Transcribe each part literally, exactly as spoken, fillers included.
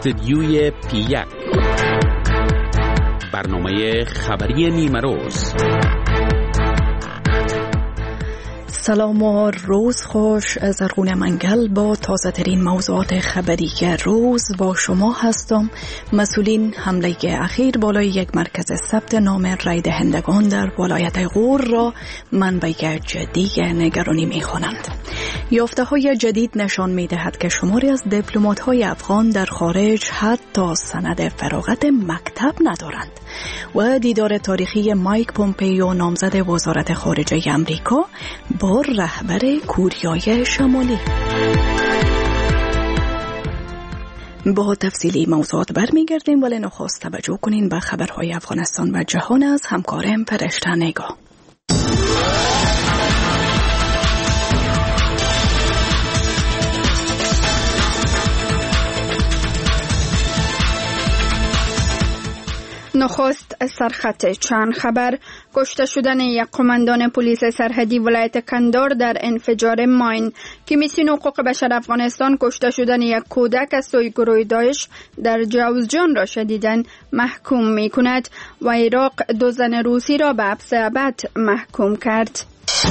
استدیوی پی یک، برنامه خبری نیمه روز. سلام و روز خوش. زرغون منگل با تازه ترین موضوعات خبری روز با شما هستم. مسئولین حمله اخیر بالای یک مرکز ثبت نام رای دهندگان در ولایت غور را منبع جدی نگرانی می خوانند. یافته های جدید نشان می دهد که شماری از دیپلمات های افغان در خارج حتی سند فراغت مکتب ندارند و دیدار تاریخی مایک پومپیو نامزد وزارت خارجه امریکا با رهبر کوریای شمالی. با تفصیلی موضوعات برمیگردیم، ولی نخست توجه کنین به خبرهای افغانستان و جهان از همکارم فرشته نگاه. نخست سرخط چند خبر: کشته شدن یک قماندان پلیس سرحدی ولایت کندهار در انفجار ماین. کمیسیون حقوق بشر افغانستان کشته شدن یک کودک از سوی گروه داعش در جوزجان را شدیداً محکوم می کند و عراق دو زن روسی را به حبس ابد محکوم کرد.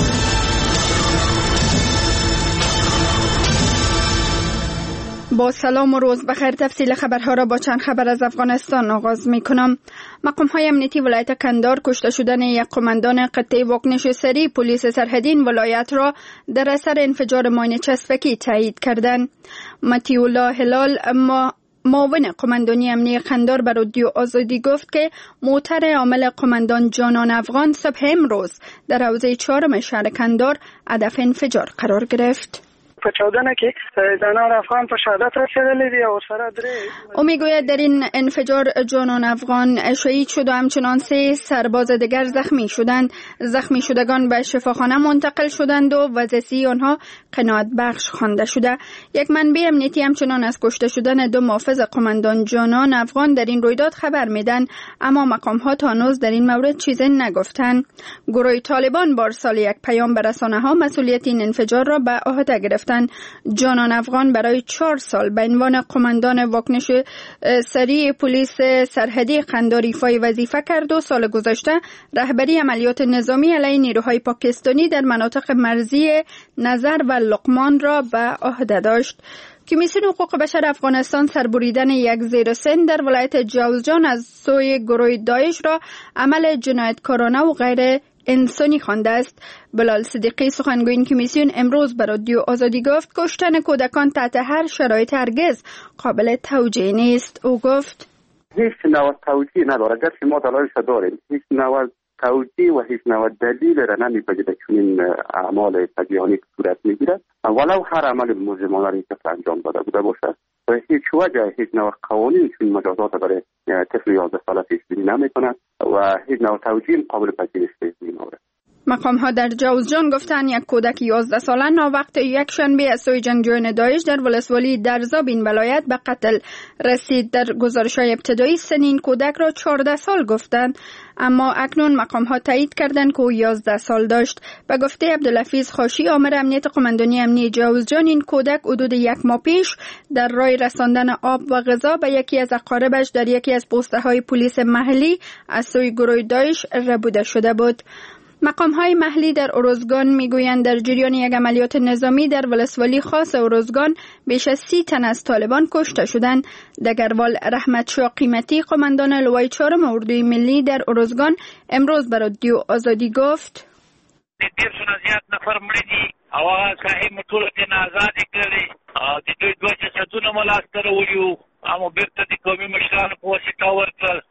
با سلام و روز بخیر. تفصیل خبرها را با چند خبر از افغانستان آغاز می کنم. مقام های امنیتی ولایت کندهار کشته شدن یک قماندان قطعه واکنش سریع پلیس سرحدی این ولایت را در اثر انفجار ماین چسبکی تایید کردند. مطیع الله هلال ما معاون قماندانی امنیتی کندهار به رادیو آزادی گفت که موتر عامل قماندان جانان افغان صبح امروز در حوزه چهارم شهر کندهار هدف انفجار قرار گرفت. پچودنه که زنان افغان په شهادت رسیدلی دی او سره درې. او میگوید در این انفجار جانان افغان شهید شد و همچنان سه سرباز دیگر زخمی شدند. زخمی شدگان به شفاخانه منتقل شدند و وضعیت آنها قناعت بخش خوانده شده. یک منبع امنیتی همچنان از کشته شدن دو محافظ قماندان جانان افغان در این رویداد خبر میدن، اما مقام ها تا هنوز در این مورد چیزی نگفتند. گروه طالبان بارسال یک پیام به رسانه ها مسئولیت این انفجار را به عهده گرفت. جانان افغان برای چهار سال به عنوان قماندان واکنش سریع پلیس سرحدی کندهار ایفای وظیفه کرد و سال گذشته رهبری عملیات نظامی علیه نیروهای پاکستانی در مناطق مرزی نظر و لقمان را به عهده داشت. کمیسیون حقوق بشر افغانستان سربریدن یک زیرسن در ولایت جوزجان از سوی گروه داعش را عمل جنایتکارانه و غیر انسانی خوانده است. بلال صدیقی سخنگوی این کمیسیون امروز به رادیو آزادی گفت کشتن کودکان تحت هر شرایط هرگز قابل توجیه نیست. او گفت هیچ نوع توجیه نداره، گرچه ما دلایلش داریم، هیچ نوع توجیه و هیچ نوع دلیل را نمی‌پذیرد که این اعمال فجیعانه صورت می‌گیرد، ولو هر عمل مجرمانه را که انجام داده بوده باشد. و هیچ وجه هیچ نوع قوانین چون مجازات برای طفل یازده ساله پیش بینی نمی‌کند و هیچ نوع توجیه قابل پذیرش نیست. مقام ها در جوزجان گفتند یک کودک یازده ساله ناوقت یک شنبه از سوی جنگجویان داعش در ولسوالی درزاب این ولایت به قتل رسید. در گزارش های ابتدایی سن این کودک را چهارده سال گفتند، اما اکنون مقام ها تایید کردند که او یازده سال داشت. به گفته عبدالحفیظ خاشی آمر امنیت قماندانی امنیتی جوزجان، این کودک حدود یک ماه پیش در راه رساندن آب و غذا به یکی از اقاربش در یکی از پوسته های پلیس محلی از سوی گروه داعش ربوده شده بود. مقام های محلی در اروزگان میگویند در جریان یک عملیات نظامی در ولسوالی خاص اروزگان بیش از سی تن از طالبان کشته شدند. دگروال رحمت شاه قیمتی قماندان لوای چهارم اردوی ملی در اروزگان امروز به رادیو آزادی گفت دیر شونه زیاد نفر مړي دي او هغه صاحب ټول ته آزاد کړي د دوی دوه جسدونه ملاس سره ولیو اما بیرته د قومي مشرانو په واسطه ورکړل.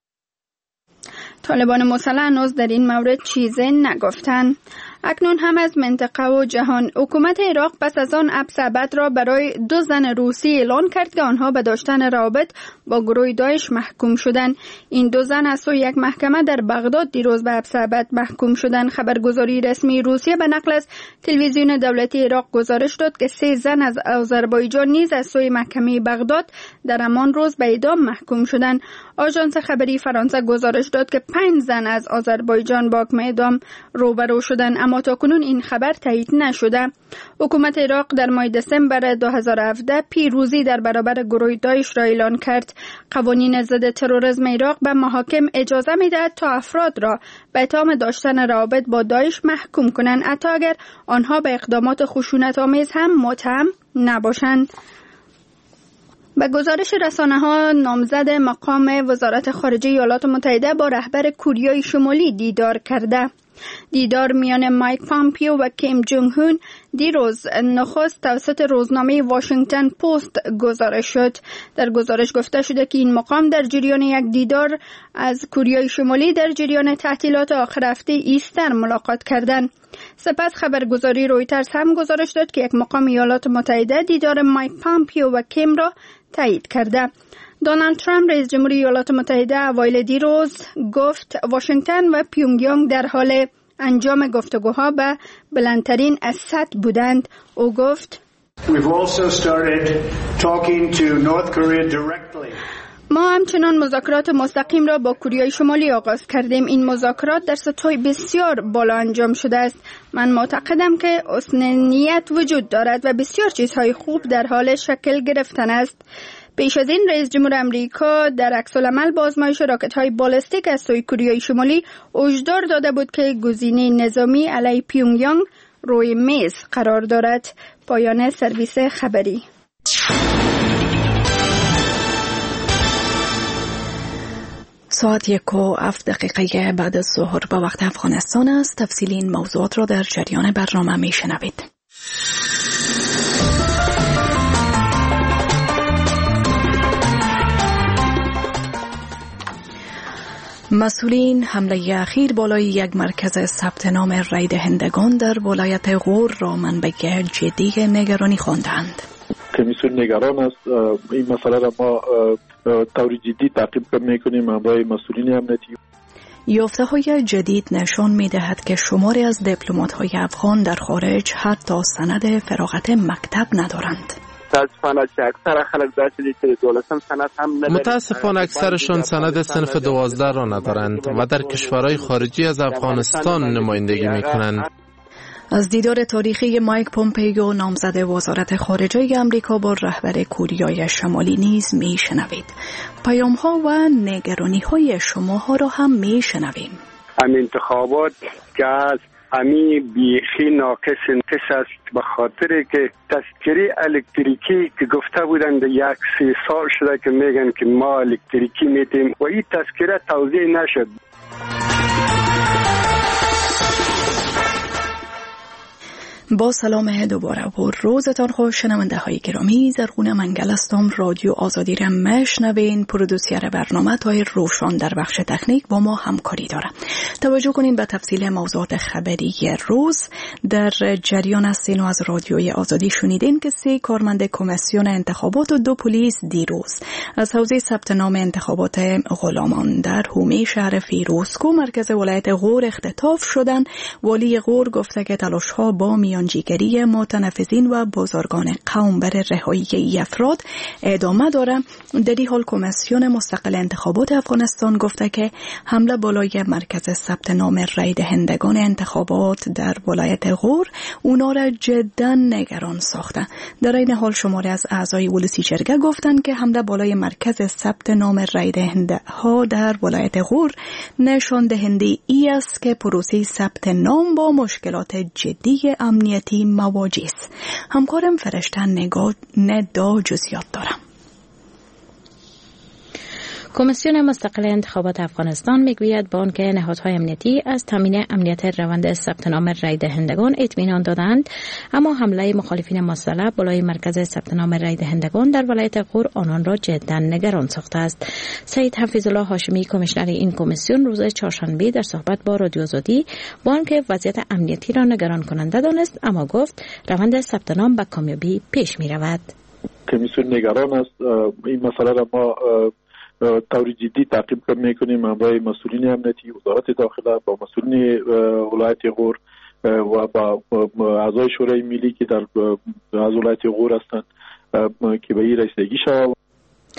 طالبان مسلح هنوز در این مورد چیزی نگفتند. اکنون هم از منطقه و جهان. حکومت عراق پس از آن حبس ابد را برای دو زن روسی اعلان کرد که آنها به داشتن روابط با گروه داعش محکوم شدند. این دو زن از سوی یک محکمه در بغداد دیروز به حبس ابد محکوم شدند. خبرگزاری رسمی روسیه به نقل از تلویزیون دولتی عراق گزارش داد که سه زن از آذربایجان نیز از سوی محکمه بغداد در همان روز به اعدام محکوم شدند. آژانس خبری فرانسه گزارش داد که پنج زن از آذربایجان با حکم اعدام روبرو شدند، اما تاکنون این خبر تایید نشده. حکومت عراق در ماه دسامبر دو هزار و هفده پیروزی در برابر گروه داعش را اعلان کرد. قوانین ضد تروریسم عراق به محاکم اجازه می‌دهد تا افراد را به اتهام داشتن روابط با داعش محکوم کنند، حتی اگر آنها به اقدامات خشونت‌آمیز هم متهم نباشند. به گزارش رسانه‌ها، نامزد مقام وزارت خارجه ایالات متحده با رهبر کوریای شمالی دیدار کرده. دیدار میان مایک پامپیو و کیم جونگ هون دیروز نخست توسط روزنامه واشنگتن پست گزارش شد. در گزارش گفته شده که این مقام در جریان یک دیدار از کوریای شمالی در جریان تعطیلات آخر هفته ایستر ملاقات کردند. سپس خبرگزاری رویترز هم گزارش داد که یک مقام ایالات متحده دیدار مایک پامپیو و کیم را تایید کرده. دونالد ترامپ رئیس جمهوری ایالات متحده اوایل دیروز گفت واشنگتن و پیونگیانگ در حال انجام گفتگوها به بلندترین سطح بودند. او گفت ما همچنان مذاکرات مستقیم را با کوریای شمالی آغاز کردیم. این مذاکرات در سطوح بسیار بالا انجام شده است. من معتقدم که حسن نیت وجود دارد و بسیار چیزهای خوب در حال شکل گرفتن است. پیش از این رئیس جمهور امریکا در عکس‌العمل با آزمایش راکت‌های بالستیک از سوی کوریای شمالی هشدار داده بود که گزینه نظامی علیه پیونگیانگ روی میز قرار دارد. پایان سرویس خبری. ساعت یک و هفت دقیقه بعد از ظهر به وقت افغانستان است. تفصیل این موضوعات را در جریان برنامه می شنوید. مسئولین حمله اخیر بالای یک مرکز ثبت نام رای دهندگان در ولایت غور را منبع جدی نگرانی خواندند. کمیسیون نگران است. این مسئله را ما طور جدی تعقیب میکنیم همراه مسئولین امنیتی. یافته‌های جدید نشان می‌دهد که شماری از دیپلمات‌های افغان در خارج حتی سند فراغت مکتب ندارند. متاسفانه که اکثر خلک داشتی که دولتم سند هم ندارند. متاسفانه اکثرشان سند صنف دوازده را ندارند و در کشورهای خارجی از افغانستان نمایندگی می‌کنند. از دیدار تاریخی مایک پومپیو نامزد وزارت خارجه آمریکا با رهبر کوریای شمالی نیز میشنوید. پیام‌ها و نگرانی‌های شماها را هم میشنویم. همین انتخابات که از امی بیخی ناقص انتس است، به خاطر که تذکری الکتریکی که گفته بودند یک سی سال شده که میگن که ما الکتریکی میتیم و این تذکره توضیح نشد. با سلام دوباره و روزتان خوش شنونده های گرامی. زرغونه منگل هستم. رادیو آزادی را میشنوین. پرودوسر برنامه تایر روشان در بخش تکنیک با ما همکاری داره. توجه کنین به تفصیل موضوعات خبری روز. در جریان هستین و از رادیوی آزادی شنیدین که سه کارمند کمیسیون انتخابات و دو پلیس دیروز از حوزه ثبت نام انتخابات غلامان در حومه شهر فیروزکو مرکز ولایت غور اختطاف شدند. والی غور گفته که تلاش‌ها با میانجیگری متنفذین و بزرگان قوم برای رهایی ای افراد ادامه داره. در این حال کمیسیون مستقل انتخابات افغانستان گفته که حمله بالای مرکز ثبت نام رای دهندگان انتخابات در ولایت غور اونا را جدا نگران ساخته. در این حال شماری از اعضای ولسی جرگه گفتند که حمله بالای مرکز ثبت نام رای دهنده ها در ولایت غور نشان دهنده ای است که پروسه ثبت نام با مشکلات جدی امنیتی مواجه است. همکارم فرشته نگاه ندا جزئیات دارم. کمیسیون مستقل انتخابات افغانستان میگوید با آنکه نهادهای امنیتی از تامین امنیت روند ثبت نام رای دهندگان اطمینان دادند، اما حمله مخالفین مسلح بالای مرکز ثبت نام رای دهندگان در ولایت غور آنان را جدا نگران ساخته است. سید حفیظالله هاشمی کمیشنر این کمیسیون روز چهارشنبه در صحبت با رادیو آزادی با آنکه وضعیت امنیتی را نگران کننده دانست، اما گفت روند ثبت نام به کامیابی پیش می رود. کمیسیون نگران است. این مسئله را ما طور جدی تعقیب میکنیم همراه مسئولین امنیتی، وزارت داخله، با مسئولین ولایت غور و با اعضای شورای ملی که در از ولایت غور هستند که به این رسیدگی شود.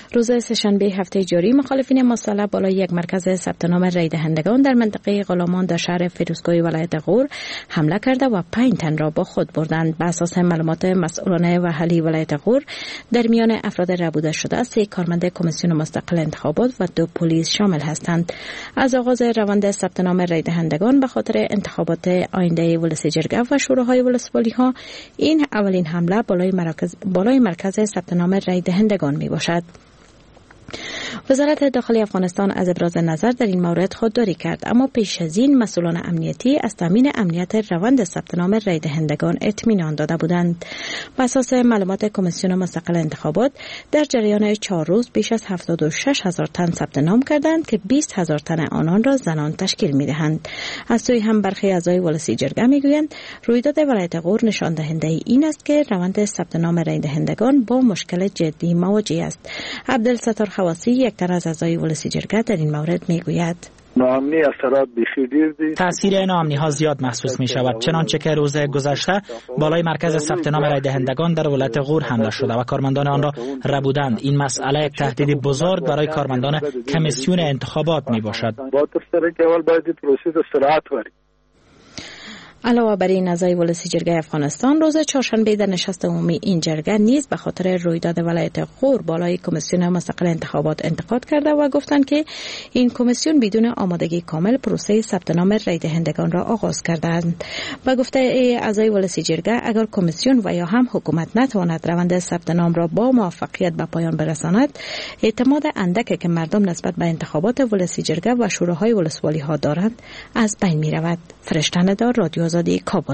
روز سه‌شنبه هفته جاری مخالفین مسلح بالای یک مرکز ثبت نام رای دهندگان در منطقه غلامان در شهر فیروزکوه ولایت غور حمله کرده و پنج تن را با خود بردند. بر اساس معلومات مسئولان محلی ولایت غور در میان افراد ربوده شده سه کارمند کمیسیون مستقل انتخابات و دو پلیس شامل هستند. از آغاز روند ثبت نام رای دهندگان به خاطر انتخابات آینده ولسی جرگه و شوراهای ولسوالی ها این اولین حمله بالای مرکز بالای مرکز ثبت نام رای دهندگان می باشد. وزارت داخلی افغانستان از ابراز نظر در این مورد خودداری کرد، اما پیش از این مسئولان امنیتی از تامین امنیت روند ثبت نام رای دهندگان اطمینان داده بودند. بر اساس معلومات کمیسیون مستقل انتخابات در جریان چهار روز بیش از هفتاد و شش هزار تن ثبت نام کردند که بیست هزار تن آنان را زنان تشکیل می‌دهند. از سوی هم برخی اعضای ولسی جرگه می‌گویند رویداد ولایت غور نشان دهنده این است که روند ثبت نام رای دهندگان با مشکل جدی مواجه است. عبدالستار خواسی یک تن از اعضای ولسی جرگه در این مورد میگوید ناامنی اثرات بسیار دیر تاثیر ناامنی ها زیاد محسوس می شود، چنانچه که روز گذشته بالای مرکز ثبت نام رای دهندگان در ولایت غور حمله شده و کارمندان آن را ربودند. این مسئله یک تهدید بزرگ برای کارمندان کمیسیون انتخابات می باشد. با تفسیر که اول باید پروسه سرعت ورد. علاوه بر این اعضای ولسی جرگه افغانستان روز چهارشنبه در نشست عمومی این جرگه نیز به خاطر رویداد ولایت غور بالای کمیسیون مستقل انتخابات انتقاد کرده و گفتند که این کمیسیون بدون آمادگی کامل پروسه ثبت نام رای دهندگان را آغاز کردند. با گفته اعضای ولسی جرگه اگر کمیسیون و یا هم حکومت نتواند روند ثبت نام را با موفقیت به پایان برساند، اعتماد اندکی که مردم نسبت به انتخابات ولسی جرگه و شوراهای ولسوالی ها دارند از بین می رود. فرشته ندار، رادیو آزادی، کابل.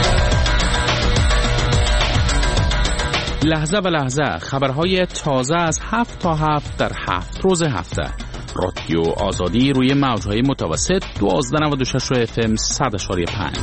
لحظه به لحظه خبرهای تازه از هفت تا هفت در هفت روز هفته. رادیو آزادی روی موجهای متوسط دوازده و نود و شش اف ام صد و پنج.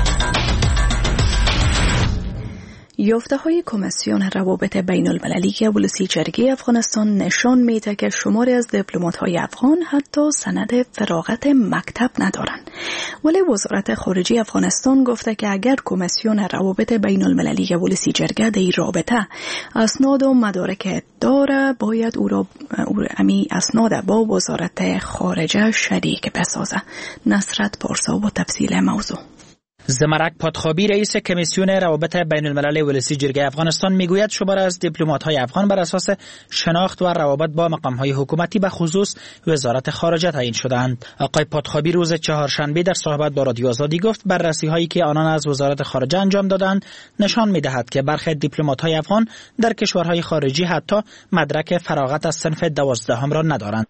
یافته های کمیسیون روابط بین المللی ولسی جرگه افغانستان نشان میده که شماری از دیپلمات های افغان حتی سند فراغت مکتب ندارند. ولی وزارت خارجه افغانستان گفته که اگر کمیسیون روابط بین المللی ولسی جرگه در این رابطه اسناد و مدارک داره، باید او را امی اسناد با وزارت خارجه شریک بسازه. نصرت پارسا با تفصیل موضوع. زمرک پادخابی رئیس کمیسیون روابط بین الملل ولسی جرگه افغانستان میگوید شمار از دیپلمات‌های افغان بر اساس شناخت و روابط با مقام‌های حکومتی به خصوص وزارت خارجه تعیین شدند. آقای پادخابی روز چهارشنبه در صحبت با رادیو آزادی گفت بررسی‌هایی که آنان از وزارت خارجه انجام دادند نشان می‌دهد که برخی دیپلمات‌های افغان در کشورهای خارجی حتی مدرک فراغت از صنف دوازدهم را ندارند.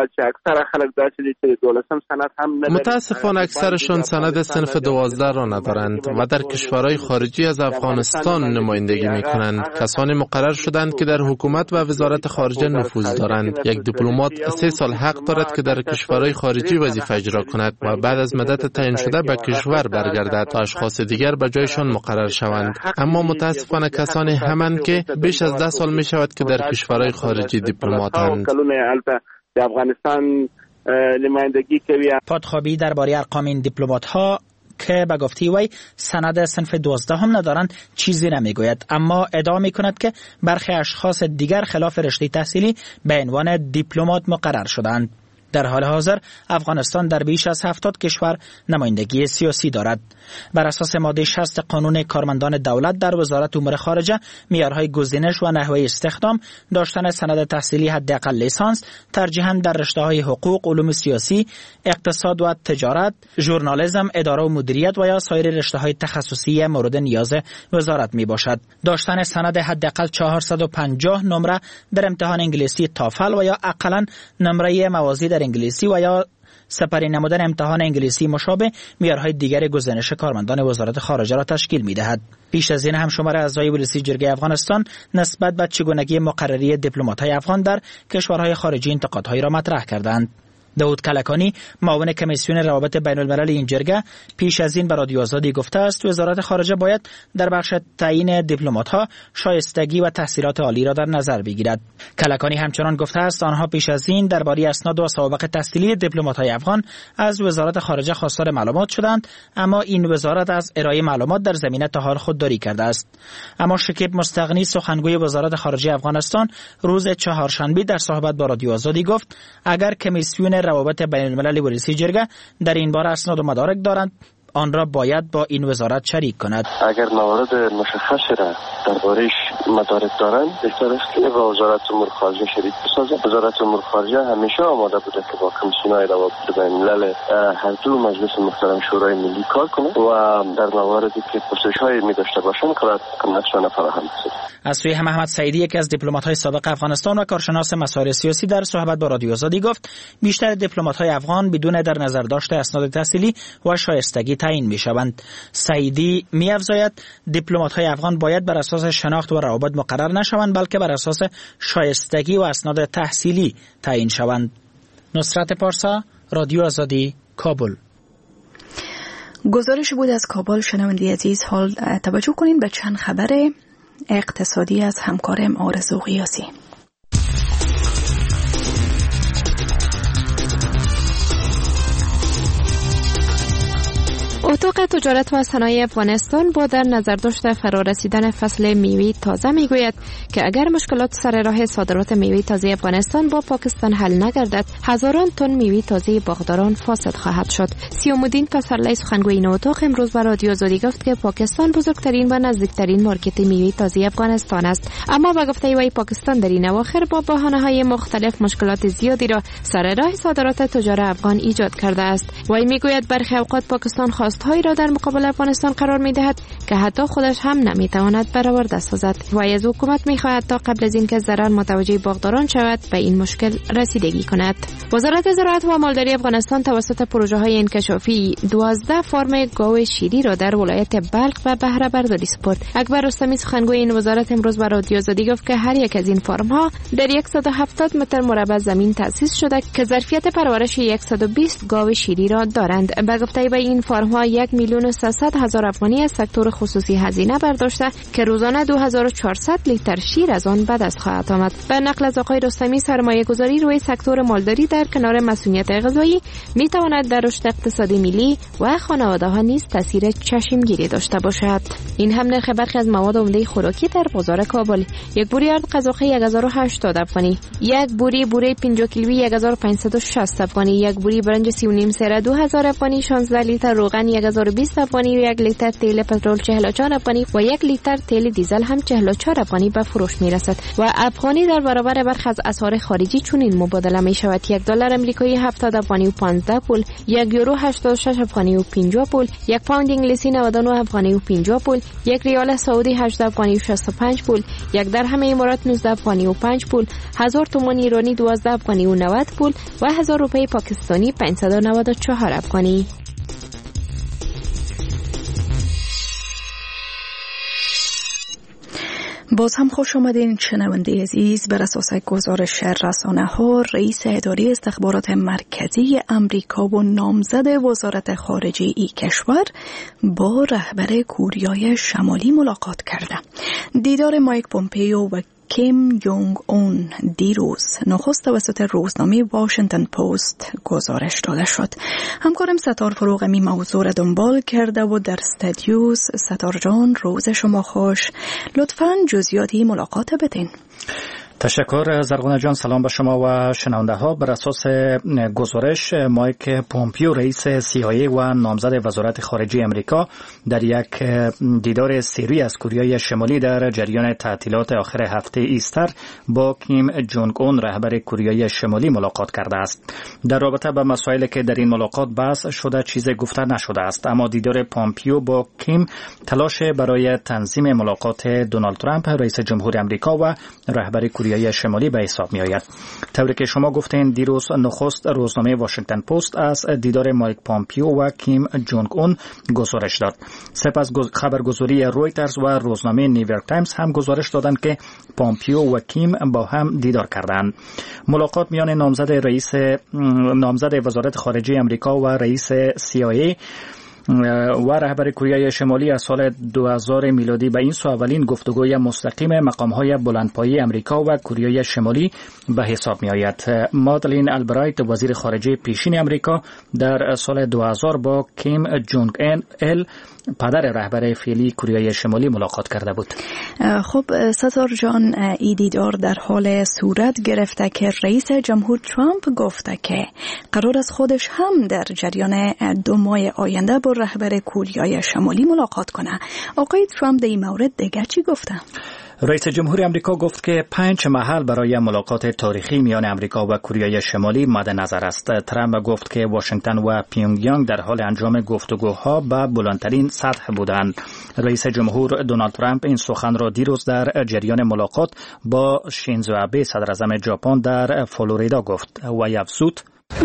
متاسفانه اکثرشان سند صنف دوازده را ندارند و در کشورهای خارجی از افغانستان نمایندگی می کنند. کسانی مقرر شدند که در حکومت و وزارت خارجه نفوذ دارند. یک دیپلمات سه سال حق دارد که در کشورهای خارجی وظیفه اجرا کند و بعد از مدت تعیین شده به کشور برگردد تا اشخاص دیگر به جایشان مقرر شوند. اما متاسفانه کسانی همند که بیش از ده سال می شود که در کشورهای خارجی دیپلماتند. افغانستان نمایندگی کوي. پادخابی درباره ارقام این دیپلمات‌ها که به گفته وی سند صنف دوازده هم ندارند چیزی نمیگوید، اما ادعا میکند که برخی اشخاص دیگر خلاف رشته تحصیلی به عنوان دیپلمات مقرر شدند. در حال حاضر افغانستان در بیش از هفتاد کشور نمایندگی سیاسی دارد. بر اساس ماده شصت قانون کارمندان دولت در وزارت امور خارجه، معیارهای گزینش و نحوه استخدام داشتن سند تحصیلی حداقل لیسانس، ترجیحاً در رشته‌های حقوق، علوم سیاسی، اقتصاد و تجارت، ژورنالیسم، اداره و مدیریت و یا سایر رشته‌های تخصصی مورد نیاز وزارت میباشد. داشتن سند حداقل چهارصد و پنجاه نمره در امتحان انگلیسی تافل و یا اقلاً نمره موازی در انگلیسی و یا سپری نمودن امتحان انگلیسی مشابه معیارهای دیگر گزینش کارمندان وزارت خارجه را تشکیل می‌دهد. پیش از این هم شمار اعضای ولسی جرگه افغانستان نسبت به چگونگی مقرری دیپلمات‌های افغان در کشورهای خارجی انتقادهایی را مطرح کردند. داود کلکانی معاون کمیسیون روابط بین الملل این جرگه پیش از این به رادیو آزادی گفته است وزارت خارجه باید در بخش تعیین دیپلمات‌ها شایستگی و تحصیلات عالی را در نظر بگیرد. کلکانی همچنان گفته است آنها پیش از این درباره اسناد و سوابق تحصیلی دیپلمات‌های افغان از وزارت خارجه خواستار معلومات شدند، اما این وزارت از ارائه معلومات در زمینه تا حال خودداری کرده است. اما شکیب مستغنی سخنگوی وزارت خارجه افغانستان روز چهارشنبه در صحبت با رادیو آزادی گفت اگر کمیسیون روابط بین الملل ولسی جرگه در این باره اسناد و مدارک دارند آن را باید با این وزارت شریک کند. اگر موارد مشخصی را درباره‌اش مدارک دارند بهتر است که با وزارت امور خارجه شریک بسازند. وزارت امور خارجه همیشه آماده بوده که با کمیسیون‌های روابط بین الملل هر دو مجلس محترم شورای ملی کار کنند و در مواردی که پرسش‌هایی می‌داشته باشند کمکشان فراهم کنند. از سوی هم احمد سعیدی یکی از دیپلمات‌های سابق افغانستان و کارشناس مسائل سیاسی در صحبت با رادیو آزادی گفت بیشتر دیپلمات‌های افغان بدون در نظر داشته اسناد تحصیلی و شایستگی تعیین می‌شوند. سعیدی می‌افزاید دیپلمات‌های افغان باید بر اساس شناخت و روابط مقرر نشوند بلکه بر اساس شایستگی و اسناد تحصیلی تعیین شوند. نصرت پارسا، رادیو آزادی، کابل. گزارش بود از کابل. شنونده عزیز حال توجه کنین به چند خبر اقتصادی از همکارم آرزو قیاسی. اتاق تجارت و صنایع افغانستان با در نظر داشته فرارسیدن فصل میوه تازه میگوید که اگر مشکلات سر راه صادرات میوه تازه افغانستان با پاکستان حل نگردد هزاران تن میوه تازه باغداران فاسد خواهد شد. سیام‌الدین پسرلی سخنگوی این اتاق امروز به رادیو آزادی گفت که پاکستان بزرگترین و نزدیکترین مارکت میوه تازه افغانستان است، اما به گفته وی پاکستان در این اواخر با بهانه‌های مختلف مشکلات زیادی را سر راه صادرات تجار افغان ایجاد کرده است. وی میگوید برخی اوقات پاکستان هایی را در مقابل افغانستان قرار می دهد که حتی خودش هم نمی تواند برآورده سازد. و از حکومت می خواهد تا قبل از اینکه ضرر متوجه باغداران شود به این مشکل رسیدگی کند. وزارت زراعت و مالداری افغانستان توسط پروژه های انکشافی دوازده فرم گاو شیری را در ولایت بلخ و بهره برداری سپرد. اکبر رستمی سخنگوی این وزارت امروز به رادیو آزادی گفت که هر یک از این فرم ها در صد و هفتاد متر مربع زمین تأسیس شده که ظرفیت پرورش صد و بیست گاو شیری را دارند. به گفته این فرم ها یک میلیون و سیصد هزار افغانی از سکتور خصوصی هزینه برداشته که روزانه دو هزار و چهارصد لیتر شیر از آن به دست خواهد آمد. به نقل از آقای رستمی سرمایه گذاری روی سکتور مالداری در کنار مسئولیت غذایی می تواند در رشد اقتصادی ملی و خانواده ها نیز تاثیر چشمگیری داشته باشد. این هم نرخ برخی از مواد عمده خوراکی در بازار کابل: یک بوری آرد قزاقی یک هزار و هشتاد افغانی، یک بوری بوره پنجاه کیلویی یک هزار و پانصد و شصت افغانی، یک بوری برنج سی و نیم سره دو هزار افغانی، شانزده لیتر روغن یک هزار و بیست افغانی، یک لیتر تیل پترول چهل و چهار افغانی و یک لیتر تیل دیزل هم چهل و چهار افغانی به فروش می رسد. و افغانی در برابر برخی از اسعار خارجی چنین مبادله می شود: یک دلار آمریکایی هفتاد افغانی و پانزده پول، یک یورو هشتاد و شش افغانی و پنجاه پول، یک پوند انگلیسی نود و نه افغانی و پنجاه پول، یک ریال سعودی هجده افغانی و شصت و پنج پول، یک درهم امارات نوزده افغانی و پنج پول، هزار تومان ایرانی دوازده افغانی و نود پول و هزار روپیه پاکستانی پانصد و نود و چهار افغانی. باز هم خوش آمدین شنونده عزیز. بر اساس گزارش رسانه‌ها، رئیس اداره استخبارات مرکزی امریکا و نامزد وزارت خارجه ای کشور با رهبر کوریای شمالی ملاقات کرده. دیدار مایک پومپیو و کیم یونگ اون دیروز نخست توسط روزنامه واشنگتن پست گزارش داده شد. همکارم ستار فروغمی موضوع را دنبال کرده و در استودیوس. ستار جان، روز شما خوش. لطفاً جزئیاتی ملاقات بدین. تشکر زرغونه جان. سلام به شما و شنونده ها. بر اساس گزارش، مایک پومپیو رئیس سی آی ای و نامزد وزارت خارجه امریکا در یک دیدار سری از کوریای شمالی در جریان تعطیلات آخر هفته ایستر با کیم جونگ اون رهبر کوریای شمالی ملاقات کرده است. در رابطه با مسائلی که در این ملاقات بحث شده چیزی گفته نشده است، اما دیدار پومپیو با کیم تلاش برای تنظیم ملاقات دونالد ترامپ رئیس جمهور امریکا و رهبر کوریای کره شمالی به حساب می آید. طوری که شما گفتین دیروز نخست روزنامه واشنگتن پست از دیدار مایک پامپیو و کیم جونگ اون گزارش داد. سپس خبرگزاری رویترز و روزنامه نیویورک تایمز هم گزارش دادند که پامپیو و کیم با هم دیدار کردند. ملاقات میان نامزد رئیس نامزد وزارت خارجه آمریکا و رئیس سی آی ای و رهبر کره شمالی از سال دو هزار میلادی به این سو اولین گفتگوی مستقیم مقام‌های بلندپایه آمریکا و کره شمالی به حساب می آید. مادلین البرایت وزیر خارجه پیشین آمریکا در سال دو هزار با کیم جونگ ال پدر رهبر فعلی کره شمالی ملاقات کرده بود. خب ستار جان، این دیدار در حال صورت گرفته که رئیس جمهور ترامپ گفته که قرار است خودش هم در جریان دو ماه آینده با رهبر کره شمالی ملاقات کنه. آقای ترامپ در این مورد دیگه چی گفته؟ رئیس جمهور آمریکا گفت که پنج محل برای ملاقات تاریخی میان آمریکا و کره شمالی مد نظر است. ترامپ گفت که واشنگتن و پیونگیانگ در حال انجام گفتگوها به بلندترین سطح بودند. رئیس جمهور دونالد ترامپ این سخن را دیروز در جریان ملاقات با شینزو آبه صدر اعظم ژاپن در فلوریدا گفت و افزود: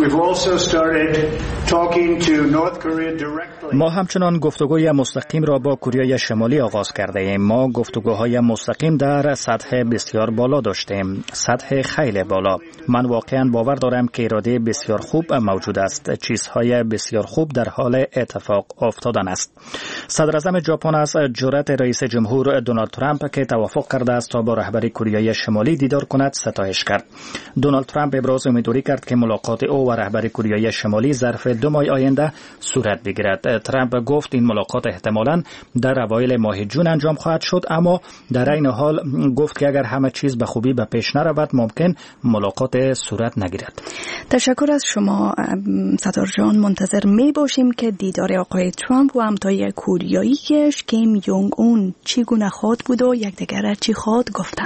ما همچنان گفتگوی مستقیم را با کره شمالی آغاز کرده ایم. ما گفتگوهای مستقیم در سطح بسیار بالا داشتیم، سطح خیلی بالا. من واقعا باور دارم که اراده بسیار خوب موجود است. چیزهای بسیار خوب در حال اتفاق افتادن است. صدر اعظم ژاپن از جرأت رئیس جمهور دونالد ترامپ که توافق کرده است تا با رهبر کره شمالی دیدار کند ستایش کرد. دونالد ترامپ ابراز امیدواری کرد که ملاقات او و رهبر کره شمالی ظرف دو ماه آینده صورت بگیرد. ترامپ گفت این ملاقات احتمالاً در اوایل ماه جون انجام خواهد شد، اما در این حال گفت که اگر همه چیز به خوبی به پیش نرود ممکن ملاقات صورت نگیرد. تشکر از شما ستار جان. منتظر می باشیم که دیدار آقای ترامپ و همتای کوریایی که کیم جونگ اون چگونه خواهد بود و یکدیگر چی خواهد گفتن.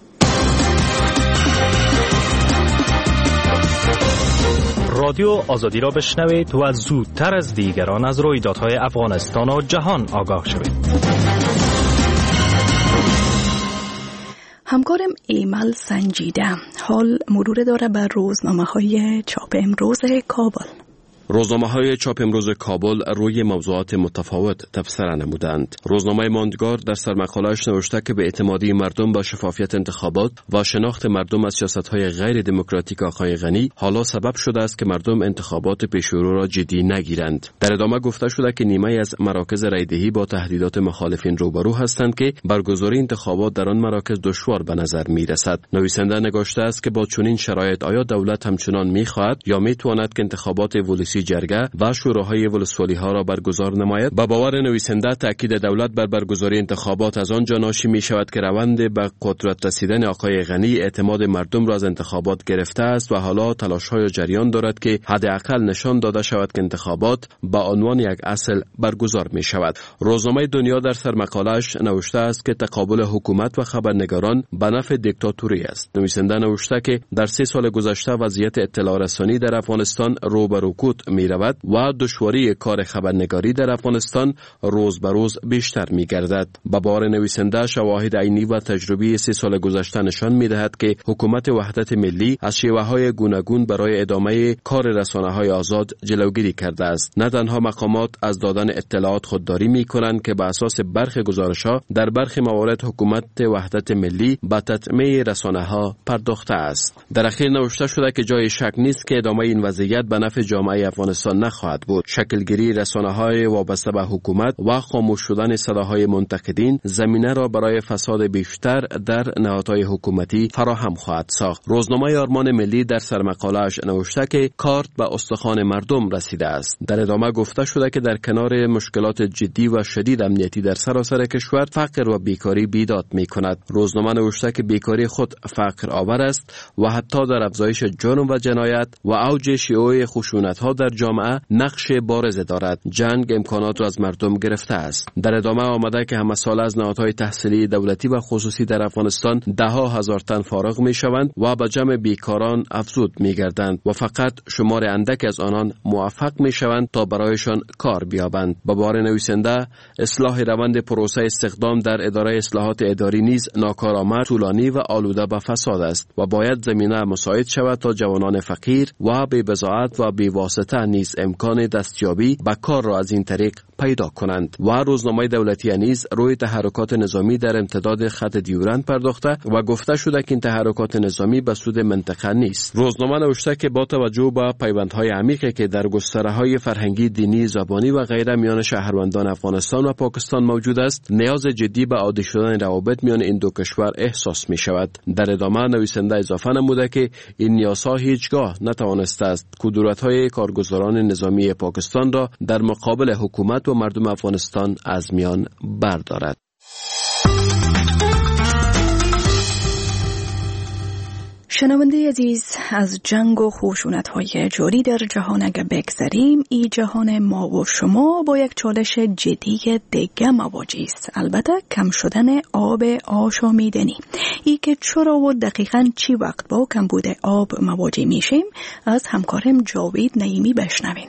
رادیو آزادی را بشنوید و زودتر از دیگران از رویدادهای افغانستان و جهان آگاه شوید. همکارم ایمل سنجیده حال مرور داره بر روزنامه‌های چاپ امروز کابل. روزنامه‌های چاپ امروز کابل روی موضوعات متفاوت تبصره نمودند. روزنامه ماندگار در سرمقاله‌اش نوشته که به اعتمادی مردم با شفافیت انتخابات و شناخت مردم از سیاست‌های غیر دموکراتیک آقای غنی حالا سبب شده است که مردم انتخابات پیشرو را جدی نگیرند. در ادامه گفته شده که نیمه از مراکز رایدهی با تهدیدات مخالفین روبرو هستند که برگزاری انتخابات در آن مراکز دشوار به نظر می‌رسد. نویسنده نگاشته است که با چنین شرایط آیا دولت همچنان می‌خواهد یا می‌تواند که انتخابات ولسی جرگه و شوراهای ولسوالی ها را برگزار نماید؟ با باور نویسنده تاکید دولت بر برگزاری انتخابات از آنجا ناشی می شود که روند به قدرت رسیدن آقای غنی اعتماد مردم را از انتخابات گرفته است و حالا تلاش های جریان دارد که حداقل نشان داده شود که انتخابات با عنوان یک اصل برگزار می شود. روزنامه دنیا در سرمقاله‌اش نوشته است که تقابل حکومت و خبرنگاران به نفع دیکتاتوری است. نویسنده نوشته که در سه سال گذشته وضعیت اطلاع رسانی در افغانستان رو به رکود می رود و دشواری کار خبرنگاری در افغانستان روز به روز بیشتر می گردد. با باور نویسنده شواهد عینی و تجربی سه سال گذشته نشان می دهد که حکومت وحدت ملی از شیوه های گوناگون برای ادامه کار رسانه های آزاد جلوگیری کرده است. نه تنها مقامات از دادن اطلاعات خودداری می کنند که به اساس برخی گزارش ها در برخی موارد حکومت وحدت ملی به تطمیع رسانه ها پرداخته است. در اخیر نوشته شده که جای شک نیست که ادامه این وضعیت به نفع جامعه افغانستان نخواهد بود. شکلگیری رسانه‌های وابسته به حکومت و خاموش شدن صداهای منتقدین زمینه را برای فساد بیشتر در نهادهای حکومتی فراهم خواهد ساخت. روزنامه آرمان ملی در سرمقاله‌اش نوشته که کارت به استخوان مردم رسیده است. در ادامه گفته شده که در کنار مشکلات جدی و شدید امنیتی در سراسر کشور، فقر و بیکاری بیداد می‌کند. روزنامه نوشته که بیکاری خود فقر آور است و حتی در افزایش جرم و جنایت و اوج شیوع خشونت‌ها در در جامعه نقش بارز دارد. جنگ امکانات را از مردم گرفته است. در ادامه آمده که همه سال از نهادهای تحصیلی دولتی و خصوصی در افغانستان ده ها هزار تن فارغ می شوند و به جمع بیکاران افزود می گردند و فقط شمار اندک از آنان موفق می شوند تا برایشان کار بیابند. با بار نویسنده، اصلاح روند پروسه استخدام در اداره اصلاحات اداری نیز ناکارآمد، طولانی و آلوده به فساد است و باید زمینه مساعد شود تا جوانان فقیر و بی بضاعت و بی واسطه نیز امکان دستیابی به کار را از این طریق پیدا کنند. و روزنامه دولتی نیز روی تحرکات نظامی در امتداد خط دیورند پرداخته و گفته شده که این تحرکات نظامی به سود منطقه نیست. روزنامه نوشته که با توجه به پیوندهای عمیقی که در گستره‌های فرهنگی، دینی، زبانی و غیره میان شهروندان افغانستان و پاکستان موجود است، نیاز جدی به عادی شدن روابط میان این دو کشور احساس می شود. در ادامه نویسنده اضافه نموده که این نیازها هیچگاه نتوانسته است کدورت‌های کارگزاران نظامی پاکستان را در مقابل حکومت و مردم افغانستان از میان بردارد. شنونده عزیز، از جنگ و خشونت‌های جاری در جهان اگر بگذریم، این جهان ما و شما با یک چالش جدی دیگه مواجه است. البته کم شدن آب آشامیدنی. ای که چرا و دقیقاً چی وقت با کمبود آب مواجه میشیم، از همکارم جاوید نعیمی بشنوین.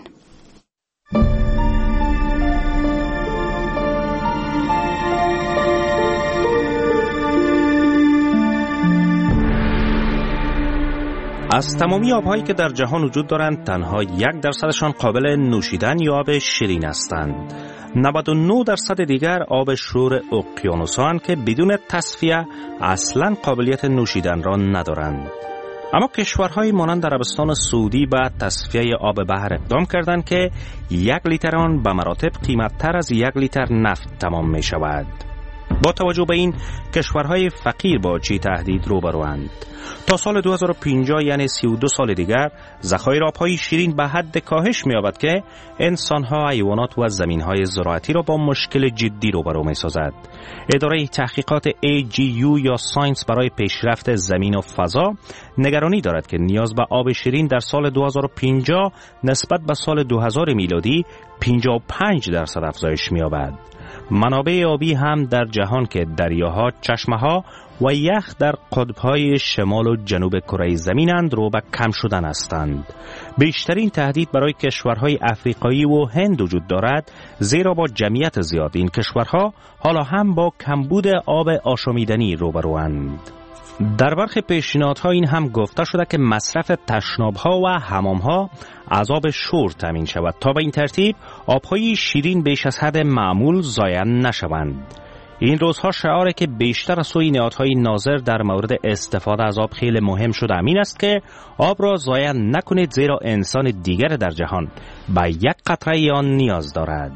از تمامی آب‌هایی که در جهان وجود دارند، تنها یک درصدشان قابل نوشیدن یا آب شیرین هستند. نود و نه درصد دیگر آب شور اقیانوس‌هاند که بدون تصفیه اصلاً قابلیت نوشیدن را ندارند. اما کشورهای مانند عربستان سعودی به تصفیه آب بحر اقدام کردند که یک لیتر آن به مراتب قیمت‌تر از یک لیتر نفت تمام می شود. با توجه به این، کشورهای فقیر با چی تهدید روبروند؟ تا سال دو هزار و پنجاه، یعنی سی و دو سال دیگر، ذخایر آبهای شیرین به حد کاهش می‌یابد که انسان‌ها، حیوانات و زمین‌های زراعتی را با مشکل جدی روبرو می‌سازد. اداره تحقیقات ای جی یو یا ساینس برای پیشرفت زمین و فضا نگرانی دارد که نیاز به آب شیرین در سال دو هزار و پنجاه نسبت به سال دو هزار میلادی پنجاه و پنج درصد افزایش می‌یابد. منابع آبی هم در جهان که دریاها، چشمه‌ها و یخ در قطب‌های شمال و جنوب کره زمینند رو به کم شدن هستند. بیشترین تهدید برای کشورهای افریقایی و هند وجود دارد، زیرا با جمعیت زیاد این کشورها حالا هم با کمبود آب آشامیدنی روبروند. در برخی پیشنهادها این هم گفته شده که مصرف تشناب‌ها و حمام‌ها از آب شور تامین شود تا به این ترتیب آب‌های شیرین بیش از حد معمول ضایع نشوند. این روزها شعاره که بیشتر از سوی نهادهای ناظر در مورد استفاده از آب خیلی مهم شده امین است که آب را ضایع نکنید، زیرا انسان دیگر در جهان به یک قطره آن نیاز دارد.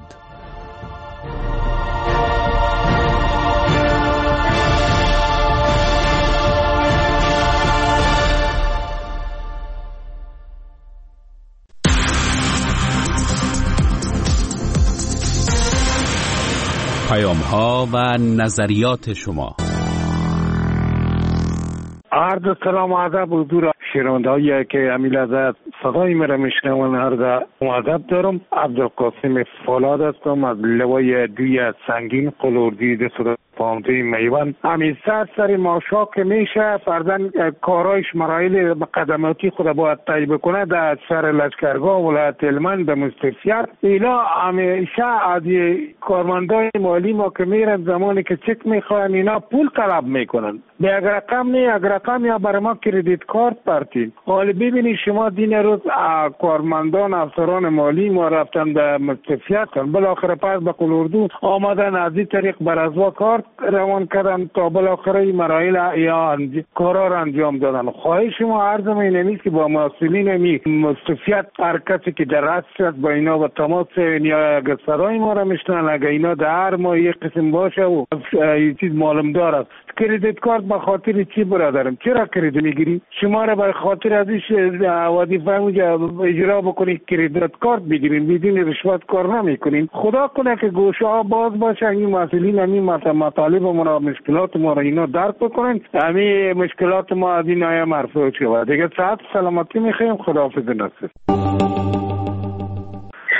پیام‌ها و نظریات شما. عرض سلام و ادب و دور شنونده‌هایی که امیل از صدای مرا میشنوند، عرض ادب دارم. عبدالقاسم فولاد هستم از لوای دوی سنگین قلوردی دست پانزده میوان. همین سر سر ماشا که میشه فردن کارایش مراحل مقدماتی خود باید طی بکنه در سر لشکرگاه ولایت هلمند به مستفیت. اینا همیشه از کارمندای مالی ما که میرن زمانی که چک میخواین اینا پول طلب میکنن. به اگر رقم نه اگر رقم یا برای ما کردیت کارت پرتین. حالا ببینید شما دین روز کارمندان افسران مالی ما رفتن به مستفیت کن، بالاخره پس به قلوردو آمدن از این طریق بر ازوا کارت روان کردن تا بالاخره مراحل یا کارا را انجام دادن. خواهش ما عرضم اینه نیست که با مسئولین می مستفیت هر کسی که در رأس با اینا و تماس یا اگر صدای ما را میشنن، اگر اینا در هر ماه یک قسم باشه و یه چیز معلوم دارد. کردیت کارت به خاطر چی برادرم؟ چرا کردیت میگیری؟ شما را به خاطر ازش وظیفه اجرا بکنید کردیت کارت بگیرین، بدون رشوت کار نمیکنین. خدا کنه که گوشه ها باز باشه، این مسئولین همین مطالب ما مشکلات ما را اینا درک بکنن، همین مشکلات ما از این آیا مرفوع شود. دیگه صحت سلامتی میخوایم. خداحافظ نصر.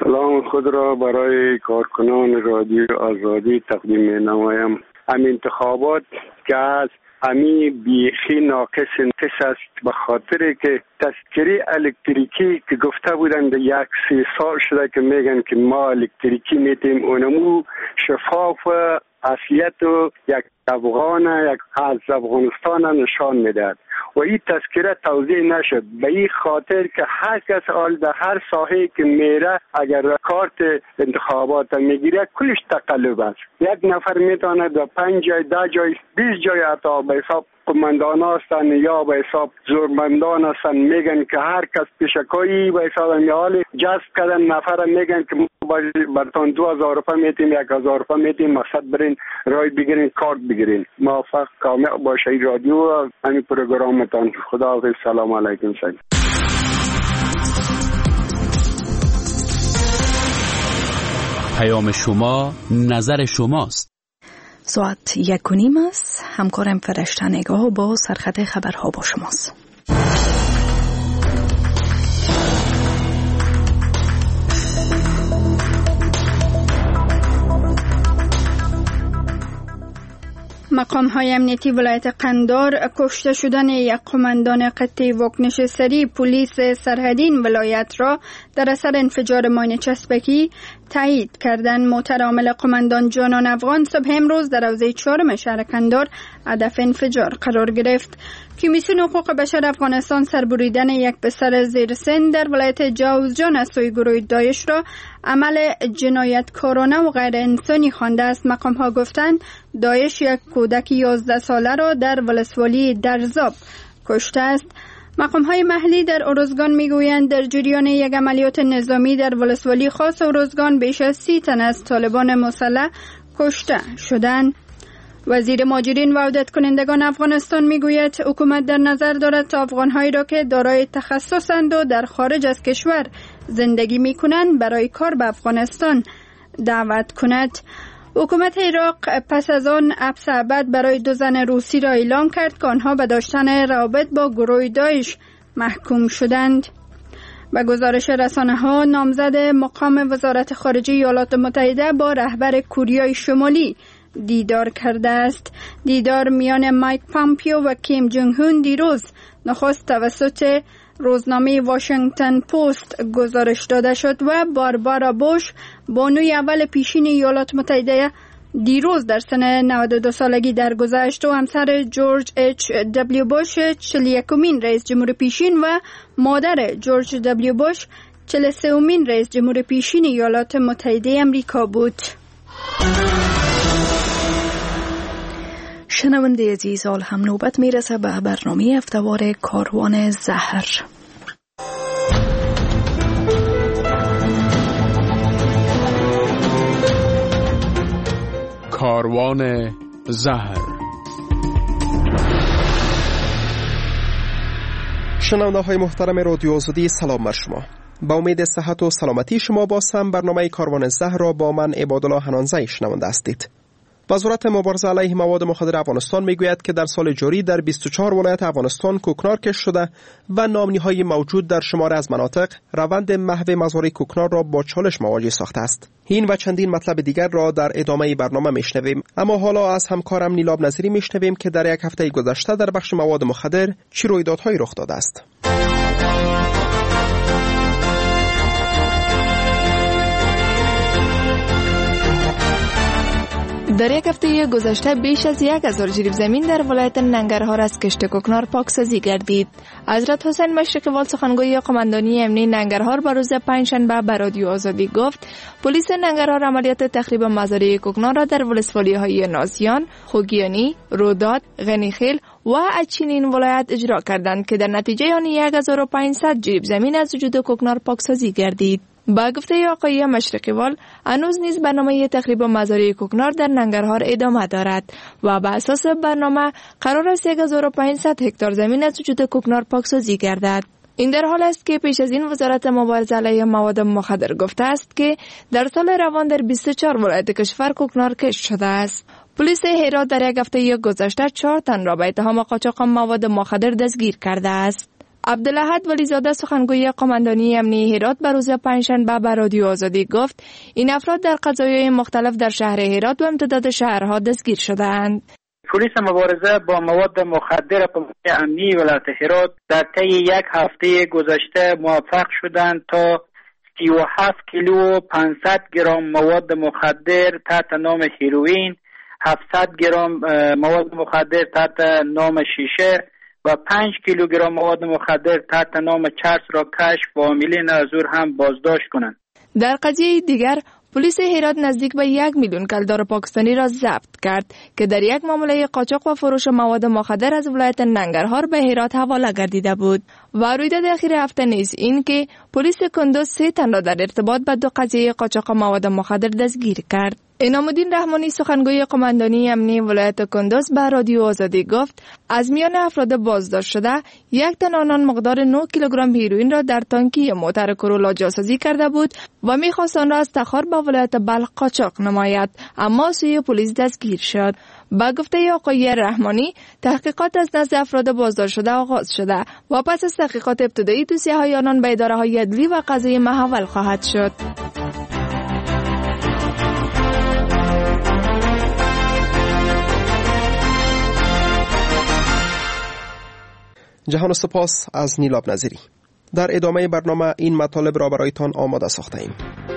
سلام خود را برای کارکنان رادیو آزادی تقدیم نمایم. ام انتخابات که از امی بیخی ناقص انتس است به خاطر که تذکری الکتریکی که گفته بودند یک سی سال شده که میگن که ما الکتریکی میتیم اونمو شفاف اصلیت و یک افغان یک از افغانستان نشان میدهد و این تذکره توضیح نشد به این خاطر که هر کس آل در هر ساحه که میره اگر کارت انتخابات میگیره کلش تقلب است. یک نفر میتونه در پنج جای ده جای بیست جای حتی به حساب قماندان هستن یا به حساب زورمندان هستن میگن که هر کس پیشکایی به حساب میال جذب کردن نفر میگن که برتان دو هزار روپه میتیم یک هزار روپه میتیم مقصد برین رای بگیرین کارت بگیرین. موفق کامیاب باشه رادیو و همین پروگرامتان. خدا حافظ. سلام علیکم. سلام. پیام شما نظر شماست. ساعت یک و نیم است. همکارم فرشته نگاه با سرخط خبرها با شماست. مقام های امنیتی ولایت قندار کشته شدن یک قماندان قطعی واکنش سریع پلیس سرحدین ولایت را در اثر انفجار ماین چسبکی تایید کردند. موتر عامل قماندان جانان افغان صبح امروز در حوزه چهارم شهر قندار هدف انفجار قرار گرفت. کمیسیون حقوق بشر افغانستان سربریدن یک پسر زیر سن در ولایت جوزجان از سوی گروه داعش را عمل جنایتکارانه و غیر انسانی خوانده است. مقام ها گفتند داعش یک کودک یازده ساله را در ولسوالی درزاب کشته است. مقام های محلی در ارزگان میگویند در جریان یک عملیات نظامی در ولسوالی خاص ارزگان بیش از سی تن از طالبان مسلح کشته شدند. وزیر مهاجرین و عودت کنندگان افغانستان میگوید حکومت در نظر دارد تا افغانهایی را که دارای تخصصند و در خارج از کشور زندگی میکنند برای کار به افغانستان دعوت کند. حکومت عراق پس از آن حبس ابد برای دو زن روسی را اعلام کرد که آنها به داشتن روابط با گروه داعش محکوم شدند. به گزارش رسانه ها نامزد مقام وزارت خارجه ایالات متحده با رهبر کوریای شمالی دیدار کرده است. دیدار میان مایک پامپیو و کیم جونگ هون دیروز نخست توسط روزنامه واشنگتن پست گزارش داده شد و باربارا بوش بانوی اول پیشین ایالات متحده دیروز در سن نود و دو سالگی درگذشت و همسر جورج اچ دبلیو بوش چهل و یکمین رئیس جمهور پیشین و مادر جورج دبلیو بوش چهل و سومین رئیس جمهور پیشین ایالات متحده امریکا بود. شنونده عزیز، حال هم نوبت میرسه به برنامه هفتهوار کاروان زهر. کاروان زهر. شنونده های محترم رادیو آزادی، سلام بر شما. با امید صحت و سلامتی شما بازم برنامه کاروان زهر را با من عبادالله حنانزی شنونده هستید. وزارت مبارزه علیه مواد مخدر افغانستان میگوید که در سال جاری در بیست و چهار ولایت افغانستان کوکنار کشف شده و نامنی‌های موجود در شمار از مناطق روند محو مزارع کوکنار را با چالش مواجه ساخته است. این و چندین مطلب دیگر را در ادامه برنامه میشنویم، اما حالا از همکارم نیلاب نظری میشنویم که در یک هفته گذشته در بخش مواد مخدر چه رویدادهایی رخ داده است. در یک هفته گذشته بیش از یک هزار جریب زمین در ولایت ننگرهار از کشت کوکنار پاکسازی گردید. حضرت حسین مشرقی وال سخنگوی قماندانی امنی ننگرهار به روز پنجشنبه به رادیو آزادی گفت پلیس ننگرهار عملیات تخریب مزارع کوکنار را در ولسوالی‌های نازیان، خوگیانی، روداد، غنیخیل و اچینین ولایت اجرا کردند که در نتیجه آن هزار و پانصد جریب زمین از وجود کوکنار پاکسازی گردید. با گفته آقای مشرقی وال هنوز نیز برنامه تخریب مزارع کوکنار در ننگرهار ادامه دارد و بر اساس برنامه قرار است هزار و پانصد هکتار زمین از وجود کوکنار پاکسازی گردد. این در حال است که پیش از این وزارت مبارزه علیه مواد مخدر گفته است که در سال روان در بیست و چهار ولایت کشور کوکنار کشف شده است. پلیس هرات در یک هفته گذشته چهار تن را به اتهام قاچاق مواد مخدر دستگیر کرده است. عبدالاحد ولیزاده سخنگوی قماندانی امنیه هرات به روز پنجشنبه به رادیو آزادی گفت این افراد در قضایای مختلف در شهر هرات و امتداد شهرها دستگیر شدند. پلیس مبارزه با مواد مخدر قوه امنی ولایت هرات در طی یک هفته گذشته موفق شدند تا سی و هفت کیلو و پانصد گرم مواد مخدر تحت نام هیروئین، هفتصد گرم مواد مخدر تحت نام شیشه و پنج کیلوگرم مواد مخدر تحت نام چرس را کشف و عاملین حضور هم بازداشت کنند. در قضیه دیگر پلیس هرات نزدیک به یک میلیون کلدار پاکستانی را ضبط کرد که در یک معامله قاچاق و فروش مواد مخدر از ولایت ننگرهار به هرات حواله گردیده بود. و رویداد اخیر هفته نیز این که پلیس کندوز سه تن را در ارتباط با دو قضیه قاچاق مواد مخدر دستگیر کرد. انعام‌الدین رحمانی سخنگوی قماندانی امنی ولایت کندوز به رادیو آزادی گفت از میان افراد بازداشت شده یک تن آنان مقدار نه کیلوگرم هیروئین را در تانکی موتر کرولا جاسازی کرده بود و می‌خواست آن را از تخار به ولایت بلخ قاچاق نماید، اما سوی پلیس دستگیر شد. با گفته آقای رحمانی تحقیقات از نزد افراد بازداشت شده آغاز شده و پس از تحقیقات ابتدایی توصیه‌های آنان به اداره‌های عدلی و قضایی محول خواهد شد. جهان سپاس از نیلاب نظیری. در ادامه برنامه این مطالب را برایتان آماده ساخته ایم.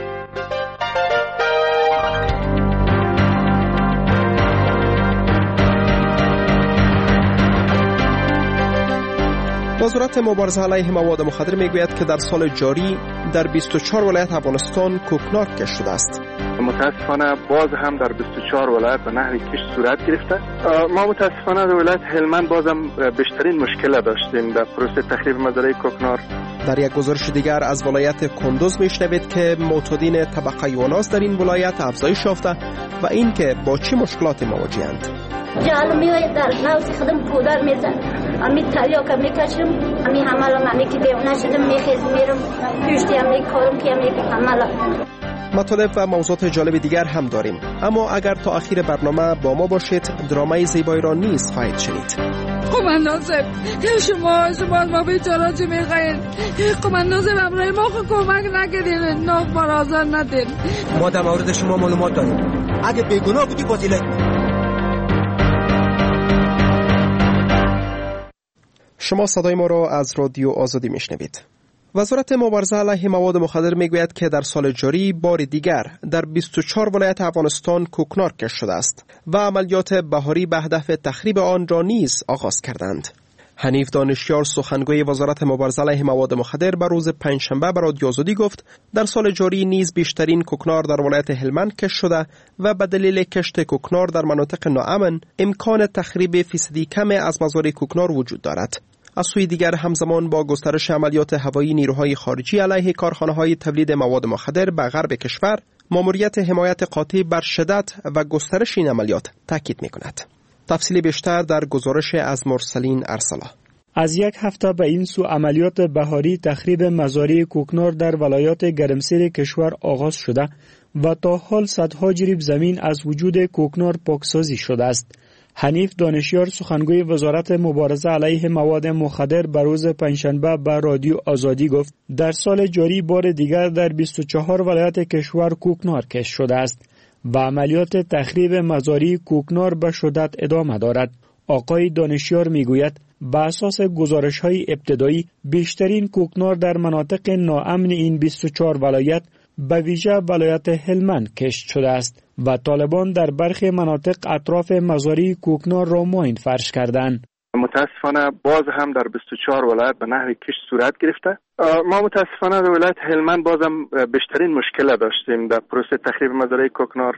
وزارت مبارزه علیه مواد مخدر میگوید که در سال جاری در بیست و چهار ولایت افغانستان کوکنار کشف شده است. متاسفانه باز هم در بیست و چهار ولایت به نحوی کشف صورت گرفته. ما متاسفانه در ولایت هلمند بازم بیشترین مشکل داشتیم در پروسه تخریب مزرعه کوکنار. در یک گزارش دیگر از ولایت کندوز میشنوید که معتادین طبقه یوناس در این ولایت افزایش یافته و این که با چه مشکلاتی مواجه‌اند. جالب می‌آید در نوز خودم پودر میزن امی تریاک میکشم امی حمل امی که بیونه شدم میخیز میرم پشتی امی کارم که امی حمل. مطالب و موضوعات جالب دیگر هم داریم، اما اگر تا آخر برنامه با ما باشید درامای زیبایی را نیز خواهید شنید. قماندان صاحب شما شما ما بیچاره چی میخواین؟ قماندان صاحب امرای ما خود کمک نکردین، ناف برازر ندین. ما در مورد شما معلومات داریم، اگه بیگناه بودی فضیلت. شما صدای ما را از رادیو آزادی میشنوید. وزارت مبارزه علیه مواد مخدر میگوید که در سال جاری بار دیگر در بیست و چهار ولایت افغانستان کوکنار کشف شده است و عملیات بهاری به هدف تخریب آن را نیز آغاز کردند. حنیف دانشیار سخنگوی وزارت مبارزه علیه مواد مخدر به روز پنجشنبه به رادیو آزادی گفت در سال جاری نیز بیشترین کوکنار در ولایت هلمند کشف شده و به دلیل کشت کوکنار در مناطق ناامن امکان تخریب فیصدی کم از مزارع کوکنار وجود دارد. از سوی دیگر همزمان با گسترش عملیات هوایی نیروهای خارجی علیه کارخانه‌های تولید مواد مخدر به غرب کشور، ماموریت حمایت قاطع بر شدت و گسترش این عملیات تاکید می‌کند. تفصیل بیشتر در گزارش از مرسلین ارسلا. از یک هفته به این سو عملیات بهاری تخریب مزارع کوکنار در ولایات گرمسیر کشور آغاز شده و تا حال صدها جریب زمین از وجود کوکنار پاکسازی شده است. حنیف دانشیار سخنگوی وزارت مبارزه علیه مواد مخدر به روز پنجشنبه به رادیو آزادی گفت در سال جاری بار دیگر در بیست و چهار ولایت کشور کوکنار کشف شده است و عملیات تخریب مزارع کوکنار به شدت ادامه دارد. آقای دانشیار میگوید به اساس گزارش‌های ابتدایی بیشترین کوکنار در مناطق ناامن این بیست و چهار ولایت به ویژه ولایت هلمند کشف شده است و طالبان در برخی مناطق اطراف مزارع کوکنار را معین فرش کردند. متاسفانه باز هم در بیست و چهار ولایت به نحوی کشت صورت گرفته. ما متاسفانه در ولایت هلمند بازم بیشترین مشکل داشتیم در پروسه تخریب مزارع کوکنار.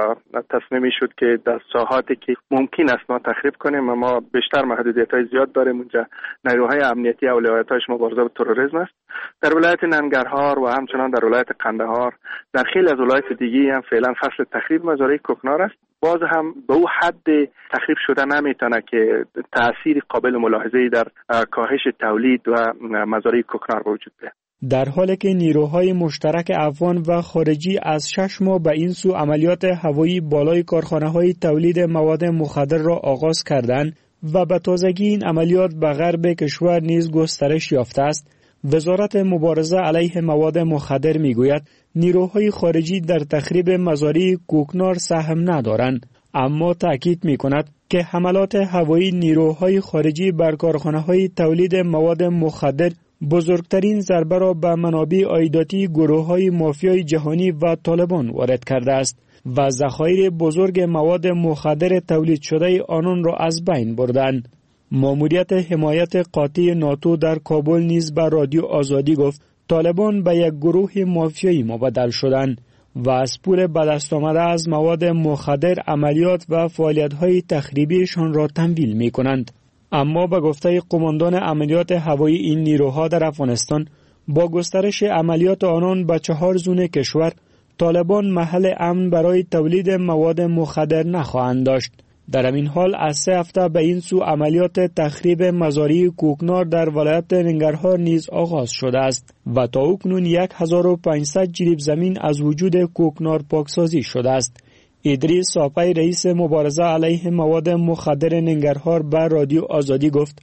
تصمیمی شد که در ساحاتی که ممکن است ما تخریب کنیم و ما بیشتر محدودیت‌های زیاد داریم اونجا نیروهای امنیتی اولویت‌هاش مبارزه با تروریسم است. در ولایت ننگرهار و همچنان در ولایت قندهار در خیلی از ولایت دیگه هم فعلا فصل تخریب مزارع کوکنار است. باز هم به او حد تخریب شده نمیتونه که تأثیر قابل ملاحظه‌ای در کاهش تولید و مزارع کوکنار وجود بیاید. در حالی که نیروهای مشترک افغان و خارجی از شش ماه به این سو عملیات هوایی بالای کارخانه‌های تولید مواد مخدر را آغاز کردند، و به تازگی این عملیات به غرب کشور نیز گسترش یافته است. وزارت مبارزه علیه مواد مخدر میگوید نیروهای خارجی در تخریب مزارع کوکنار سهم ندارند، اما تأکید میکند که حملات هوایی نیروهای خارجی بر کارخانه‌های تولید مواد مخدر بزرگترین ضربه را به منابع عایداتی گروه‌های مافیای جهانی و طالبان وارد کرده است و ذخایر بزرگ مواد مخدر تولید شده آنان را از بین بردند. ماموریت حمایت قاطع ناتو در کابل نیز به رادیو آزادی گفت طالبان به یک گروه مافیایی مبدل شدند و از پول به دست آمده از مواد مخدر عملیات و فعالیت‌های تخریبیشان را تمویل می‌کنند. اما به گفته قماندان عملیات هوایی این نیروها در افغانستان، با گسترش عملیات آنان به چهار زون کشور، طالبان محل امن برای تولید مواد مخدر نخواهند داشت. در همین حال از سه هفته به این سو عملیات تخریب مزارع کوکنار در ولایت ننگرهار نیز آغاز شده است و تا اکنون هزار و پانصد جریب زمین از وجود کوکنار پاکسازی شده است. ادریس ساپای رئیس مبارزه علیه مواد مخدر ننگرهار به رادیو آزادی گفت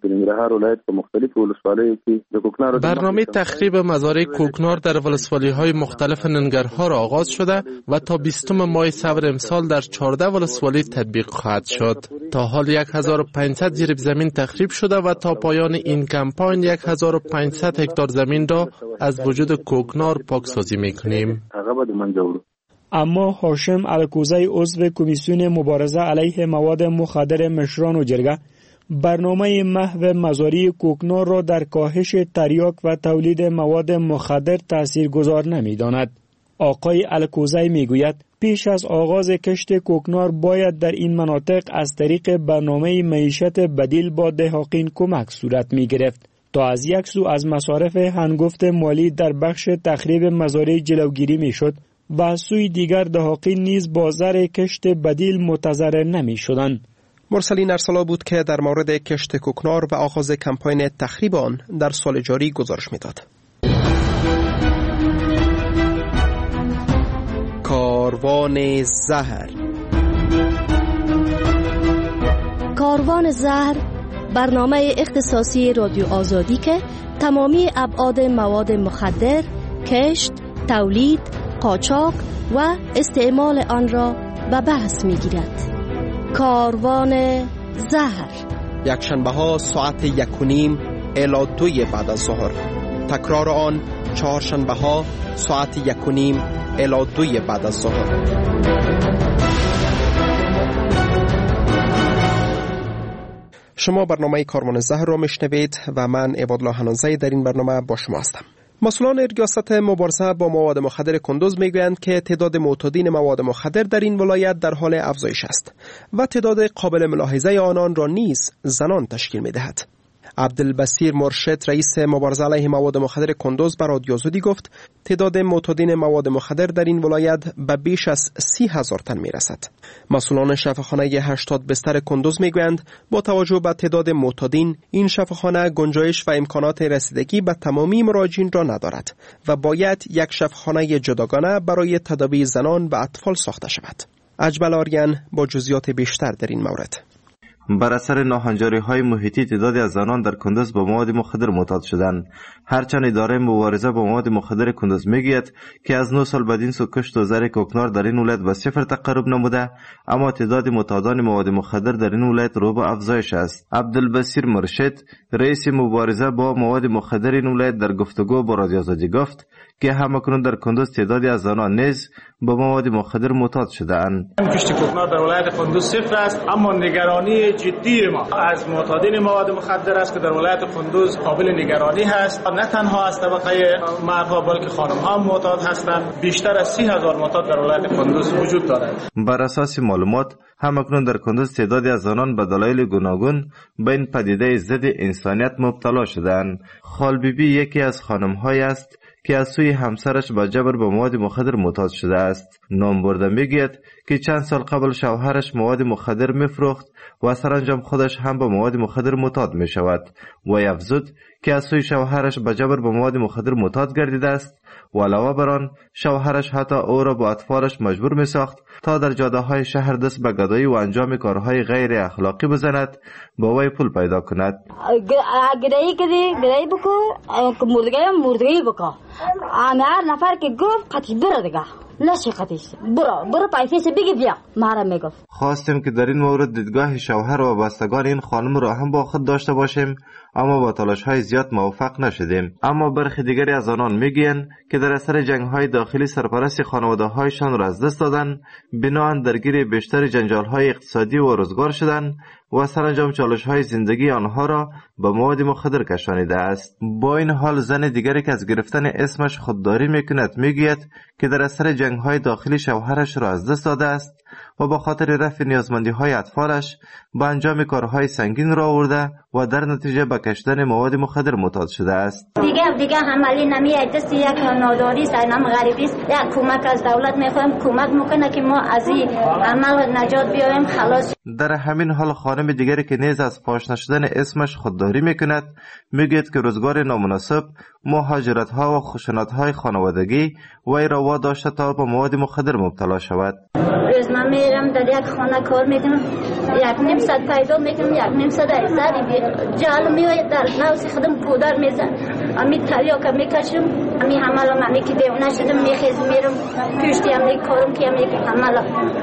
برنامه تخریب مزارع کوکنار در ولسوالی‌های مختلف ننگرهار آغاز شده و تا بیستم ماه صبر امسال در چهارده ولسوالی تطبیق خواهد شد. تا حال هزار و پانصد جریب زمین تخریب شده و تا پایان این کمپاین هزار و پانصد هکتار زمین را از وجود کوکنار پاکسازی می‌کنیم. اما هاشم الکوزی عضو کمیسیون مبارزه علیه مواد مخدر مشران و جرگه برنامه محو مزارع کوکنار را در کاهش تریاک و تولید مواد مخدر تاثیرگذار نمی‌داند. آقای الکوزی میگوید پیش از آغاز کشت کوکنار باید در این مناطق از طریق برنامه معیشت بدیل با دهقان کمک صورت می‌گرفت تا از یک سو از مصارف هنگفت مالی در بخش تخریب مزارع جلوگیری می‌شد و از سوی دیگر دهقان نیز با زر کشت بدیل متضرر نمی‌شدند. مرسلین ارسلا بود که در مورد کشت کوکنار و آغاز کمپاین تخریب آن در سال جاری گزارش می‌داد. کاروان زهر. کاروان زهر برنامه اختصاصی رادیو آزادی که تمامی ابعاد مواد مخدر، کشت، تولید، قاچاق و استعمال آن را به بحث می‌گیرد. کاروان زهر یک شنبه ها ساعت یک و نیم الی دوی بعد از ظهر، تکرار آن چهار شنبه ها ساعت یک و نیم الی دوی بعد از ظهر. شما برنامه کاروان زهر را میشنوید و من عبادالله حنانزی در این برنامه با شما هستم. مسئولان ریاست مبارزه با مواد مخدر کندوز میگویند که تعداد معتادین مواد مخدر در این ولایت در حال افزایش است و تعداد قابل ملاحظه آنان را نیز زنان تشکیل میدهد. عبدالبصیر مرشد رئیس مبارزه علیه مواد مخدر کندوز به رادیو آزادی گفت تعداد معتادین مواد مخدر در این ولایت به بیش از سی هزار تن می رسد. مسئولان شفاخانه هشتاد بستر کندوز می گویند با توجه به تعداد معتادین این شفاخانه گنجایش و امکانات رسیدگی به تمامی مراجعین را ندارد و باید یک شفاخانه جداگانه برای تداوی زنان و اطفال ساخته شود. اجمل آریان با جزئیات بیشتر در این مورد. بر اثر ناهنجاری های محیطی تعدادی از زنان در کندوز با مواد مخدر معتاد شدند. هرچند اداره مبارزه با مواد مخدر کندوز میگوید که از نه سال بعد این سو کشت و زر کوکنار در این ولایت به صفر تقرب نموده، اما تعداد معتادان مواد مخدر در این ولایت رو به افزایش است. عبدالبصیر مرشد رئیس مبارزه با مواد مخدر این ولایت در گفتگو با رادیو آزادی گفت که همکنون در کندوز تعدادی از زنان نیز با مواد مخدر معتاد شده‌اند. کشت کوکنار در ولایت کندوز صفر است، اما نگرانی جدی ما از معتادین مواد مخدر است که در ولایت کندوز قابل نگرانی هست. نه تنها از طبقه مردها بلکه خانم‌ها معتاد هستند. بیشتر از سی هزار معتاد در ولایت کندوز وجود دارد. بر اساس معلومات همکنون در کندوز تعدادی از زنان به دلایل گوناگون به این پدیده ضد انسانیت مبتلا شدند. خال بی بی یکی از خانم‌های است که از سوی همسرش با جبر به مواد مخدر معتاد شده است. نام برده میگوید که چند سال قبل شوهرش مواد مخدر میفروخت و سرانجام خودش هم به مواد مخدر معتاد می شود و افزود که از سوی شوهرش به جبر به مواد مخدر معتاد گردیده است و علاوه بر آن شوهرش حتی او را با اطفالش مجبور می ساخت تا در جاده های شهر دست به گدایی و انجام کارهای غیر اخلاقی بزند با وی پول پیدا کند. گدایی کردی گدایی بکن، مردگی مردگی بکن. هر نفر که گفت قطعی بره دیگه نشه قطعیش برو برو پیسهش بگی بیا مارا میگفت. خواستیم که در این مورد دیدگاه شوهر و بستگان این خانم را هم با خود داشته باشیم، اما با تلاش های زیاد موفق نشدیم. اما برخی دیگری از آنان میگویند که در اثر جنگ های داخلی سرپرستی خانواده هایشان را از دست دادن، بناهن درگیر بیشتر جنجال های اقتصادی و روزگار شدن و سرانجام چالش های زندگی آنها را به مواد مخدر کشانیده است. با این حال زن دیگری که از گرفتن اسمش خودداری میکند میگوید که در اثر جنگ های داخلی شوهرش را از دست داده است و با خاطر رفع نیازمندی های اطفالش با انجام کارهای سنگین را آورده و در نتیجه به کشیدن مواد مخدر معتاد شده است. دیگه دیگه عملی نمیاد، دست یک ناداری است، نام غریبی است. یک کمک از دولت میخوایم کمک میکنه که ما از این عمل نجات بیایم خلاص. در همین حال خانم دیگری که نیز از فاش نشدن اسمش خودداری میکند میگوید که روزگار نامناسب، مهاجرت ها و خشونت های خانوادگی وی را واداشته تا به مواد مخدر مبتلا شود. روز من میرم در یک خانه کار میکنم، یک نیم ساعت پیدا میکنم، یک نیم ساعت ایساری جال میوید در نوسی خودم پودر میزن، امی تریاکا میکشم، امی حمالا منی که بیونه شدم میخیز میرم پشتی امی کارم که امی حمالا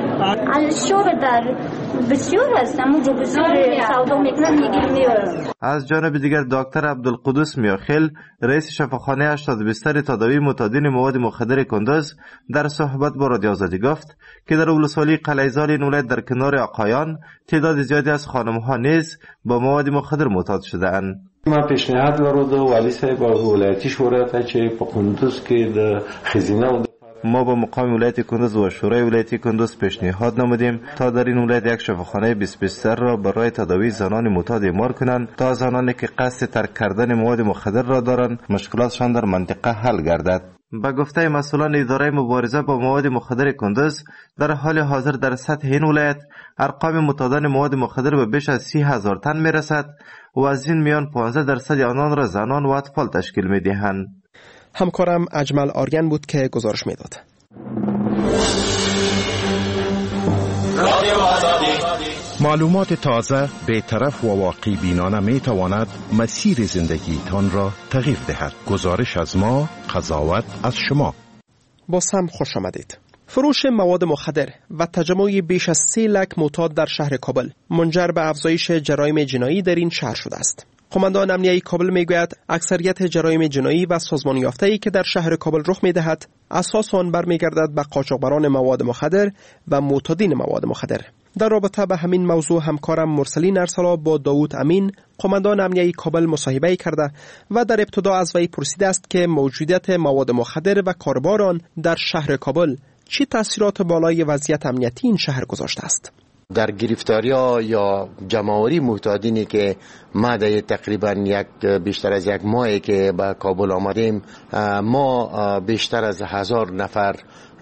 شور در بسیار هستم اونجا بسیار سودا میکنم میگیر میارم. از جانب دیگر دکتر عبدالقدوس میاخیل رئیس شفاخانه هشتاد بستر تداوی معتادین مواد مخدر کندز در صحبت با رادیو آزادی گفت که در ولسوالی قلعه‌زال این ولایت در کنار آقایان تعداد زیادی از خانم‌ها نیز با مواد مخدر معتاد شده‌اند. ما پیشنهاد ورود والی صاحب ولایتی شورا ته چې په کندوز کې د خزینه ما با مقام ولایت کندوز و شورای ولایتی کندوز پیشنهاد نمودیم تا در این ولایت یک شفاخانه بیست بستر را برای تداوی زنان معتاد اعمار کنند تا زنانی که قصد ترک کردن مواد مخدر را دارند مشکلاتشان در منطقه حل گردد. به گفته مسئولان اداره مبارزه با مواد مخدر کندوز، در حال حاضر در سطح این ولایت ارقام معتادان مواد مخدر به بیش از سی هزار تن میرسد و از این میان پانزده درصد آنان را زنان و اطفال تشکیل میدهند. همکارم اجمل آریان بود که گزارش میداد. معلومات تازه، بی‌طرف و واقعی بینانه می تواند مسیر زندگی تان را تغییر دهد. گزارش از ما، قضاوت از شما. با سم خوش آمدید. فروش مواد مخدر و تجمع بیش از سه لک معتاد در شهر کابل منجر به افزایش جرایم جنایی در این شهر شده است. قماندان امنیه کابل میگوید اکثریت جرایم جنایی و سازمان یافته‌ای که در شهر کابل رخ میدهد اساس آن برمیگردد به قاچاقبران مواد مخدر و معتادین مواد مخدر. در رابطه به همین موضوع همکارم مرسلین ارسلا با داوود امین قماندان امنیه کابل مصاحبه کرده و در ابتدا از وی پرسیده است که موجودیت مواد مخدر و کاربر آن در شهر کابل چه تاثیرات بالای وضعیت امنیتی این شهر گذاشته است. در گرفتاری ها یا جمع‌آوری معتادینی که ما در تقریبا یک بیشتر از یک ماهی که به کابل آمدیم، ما بیشتر از هزار نفر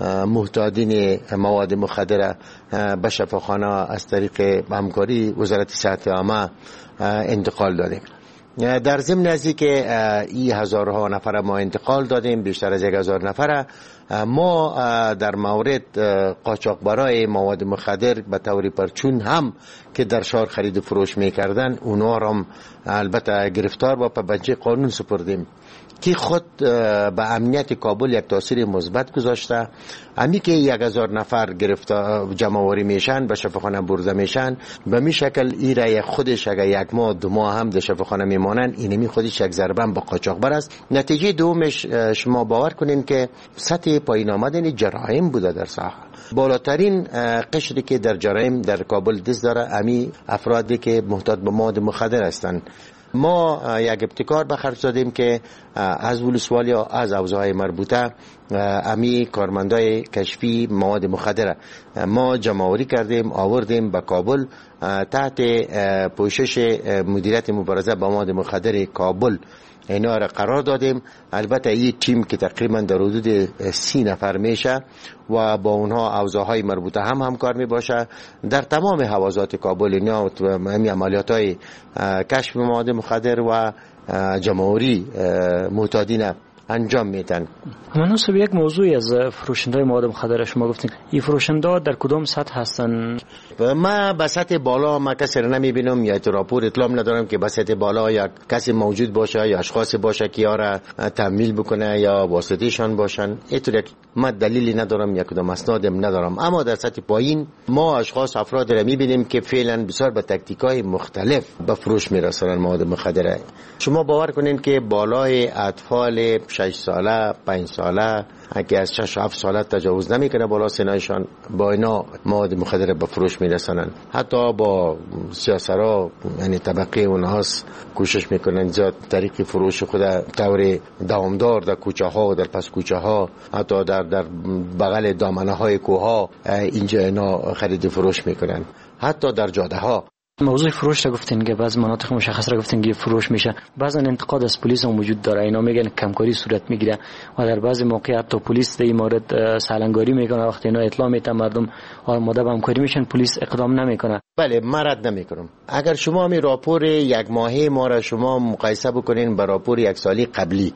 معتادین مواد مخدر به شفاخانه از طریق همکاری وزارت صحت عامه انتقال دادیم. در ضمن ازی که این هزارها نفر ما انتقال دادیم، بیشتر از یک هزار نفر ما در مورد قاچاقبرای مواد مخدر به طور پرچون هم که در شهر خرید و فروش میکردن اونا هم البته گرفتار و پابجه قانون سپردیم که خود به امنیت کابل یک تاثیر مثبت گذاشته. امی که یک هزار نفر گرفتار جمع‌آوری میشن به شفاخانه برده میشن، به می شکل ایره خودش اگر یک ماه دو ماه هم در شفاخانه میمانن، اینمی خودش یک ضربه به قاچاقبر است. نتیجه دومش شما باور کنین که سطح پایین آمدن جرایم بوده در ساحه. بالاترین قشری که در جرایم در کابل دست داره امی افرادی که محتاط به مواد مخدر هستند. ما یک ابتکار به خرج دادیم که از ولسوالی از حوزه‌های مربوطه امی کارمندای کشفی مواد مخدر ما جمع‌آوری کردیم، آوردیم به کابل تحت پوشش مدیریت مبارزه با مواد مخدر کابل اینا را قرار دادیم. البته این تیم که تقریبا در حدود سی نفر میشه و با اونها اوضاعهای مربوطه هم همکار می باشه. در تمام حوزات کابل اینا همین عملیات های کشف مواد مخدر و جمهوری معتادین انجام میدن. مناسب یک موضوعی از فروشنده مواد مخدر شما گفتین، این فروشنده در کدام سطح هستن؟ ما به سطح بالا ما کسی را نمیبینم یا راپور اطلاع ندارم که به سطح بالا یا کسی موجود باشه یا اشخاصی باشه که یارا تحمیل بکنه یا واسطه‌شان باشن. اینطور ما دلیلی ندارم یا کدام اسنادم ندارم. اما در سطح پایین ما اشخاص افراد را میبینیم که فعلا بسیار به تاکتیک‌های مختلف به فروش میرسونن مواد مخدر. شما باور کنین که بالای اطفال شش ساله، پنج ساله، اگه از شش هفت ساله تجاوز نمیکنه بالا سنایشان، با اینا مواد مخدر به فروش میرسونن. حتی با سیاسرا یعنی طبقه اونهاست کوشش میکنن زیاد طریق فروش خود طور دوامدار در کوچه ها و در پس کوچه ها، حتی در در بغل دامنه های کوه ها اینجا اینا خرید فروش میکنن، حتی در جاده ها. موضوع فروش را گفتین که بعض مناطق مشخص را گفتین که فروش میشه. بعضا انتقاد از پلیس هم وجود داره، اینا میگن کمکاری صورت میگیره و در بعضی موقعیت تو پلیس در این مورد سالنگاری میکنه. وقتی اینا اطلاع میتن مردم آماده به همکاری میشن، پلیس اقدام نمیکنه. بله من رد نمیکنم. اگر شما می راپور یک ماهه ما را شما مقایسه بکنین با راپور یک سالی قبلی،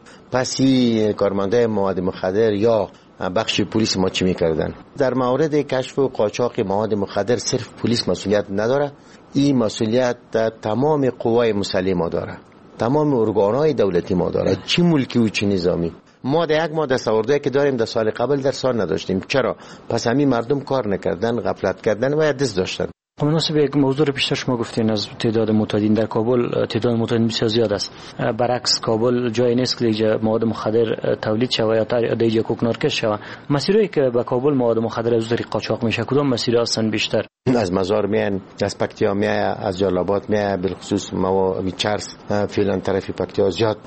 پسی کارمنده مواد مخدر یا بخش پلیس ما چی میکردن؟ در مورد کشف و قاچاق مواد مخدر صرف پلیس مسئولیت نداره، این مسئولیت تمام قوای مسلح ما داره، تمام ارگانهای دولتی ما داره، چی ملکی و چی نظامی. ما در یک ما دستاوردهایی که داریم در سال قبل در سال نداشتیم. چرا؟ پس همین مردم کار نکردن، غفلت کردن و دست داشتن. مناسب یک موضوع بیشتر شما گفتین از تعداد معتادین در کابل، تعداد معتادین بسیار زیاد است. برعکس کابل جای نیست که دیگه مواد مخدر تولید شود یا دیگه کوکنارکش شود. مسیری که به کابل مواد مخدر از طریق قاچاق میشه کدام مسیر هستن بیشتر؟ از مزار میان، از پکتیا میان، از جلال‌آباد میان، بالخصوص ما چرس فعلا طرفی پکتیا زیاد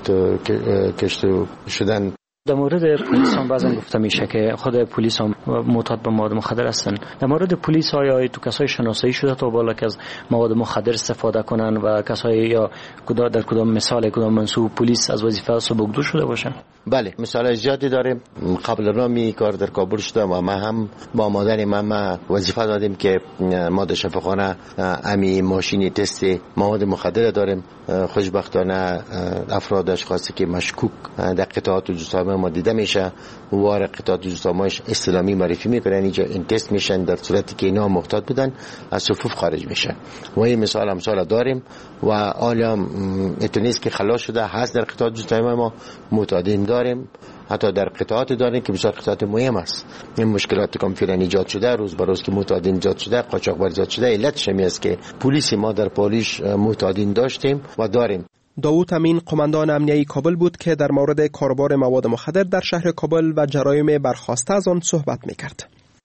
کشته شدن. در مورد پلیس هم بعضا گفته میشه که خود پلیس هم معتاد به مواد مخدر هستن. در مورد پلیس ها تو کسای شناسایی شده تا بالا که از مواد مخدر استفاده کنن و کسای یا در کدام مثال کدام منصوب پلیس از وظیفه سبکدو شده باشن؟ بله مثال زیادی داریم. قبل را می کار در کابل شده و ما هم با مادر ما وظیفه دادیم که ما در شفاخانه امی ماشین تست مواد مخدر داریم. خوشبختانه افراد اشخاصی که مشکوک در قطعات جسامه ما دیده میشه وار قطعات جسامه‌اش اسلامی معرفی میکنن، اینجا این تست میشن، در صورتی که اینا معتاد بودن از صفوف خارج میشه. و این مثال امثال داریم و عالم اتونیست که خلاص شده هست در قطعات جسامه ما معتادین داریم، حتی در قطعات داریم که بسیار قطعات مهم است. این مشکلات که فعلا ایجاد شده روز به روز که معتادین ایجاد شده، قاچاقبر ایجاد شده، علتش همین است که پلیس ما در پالیش معتادین داشتیم و داریم. داوود امین قماندان امنیه کابل بود که در مورد کاروبار مواد مخدر در شهر کابل و جرایم برخاسته از آن صحبت می‌کرد.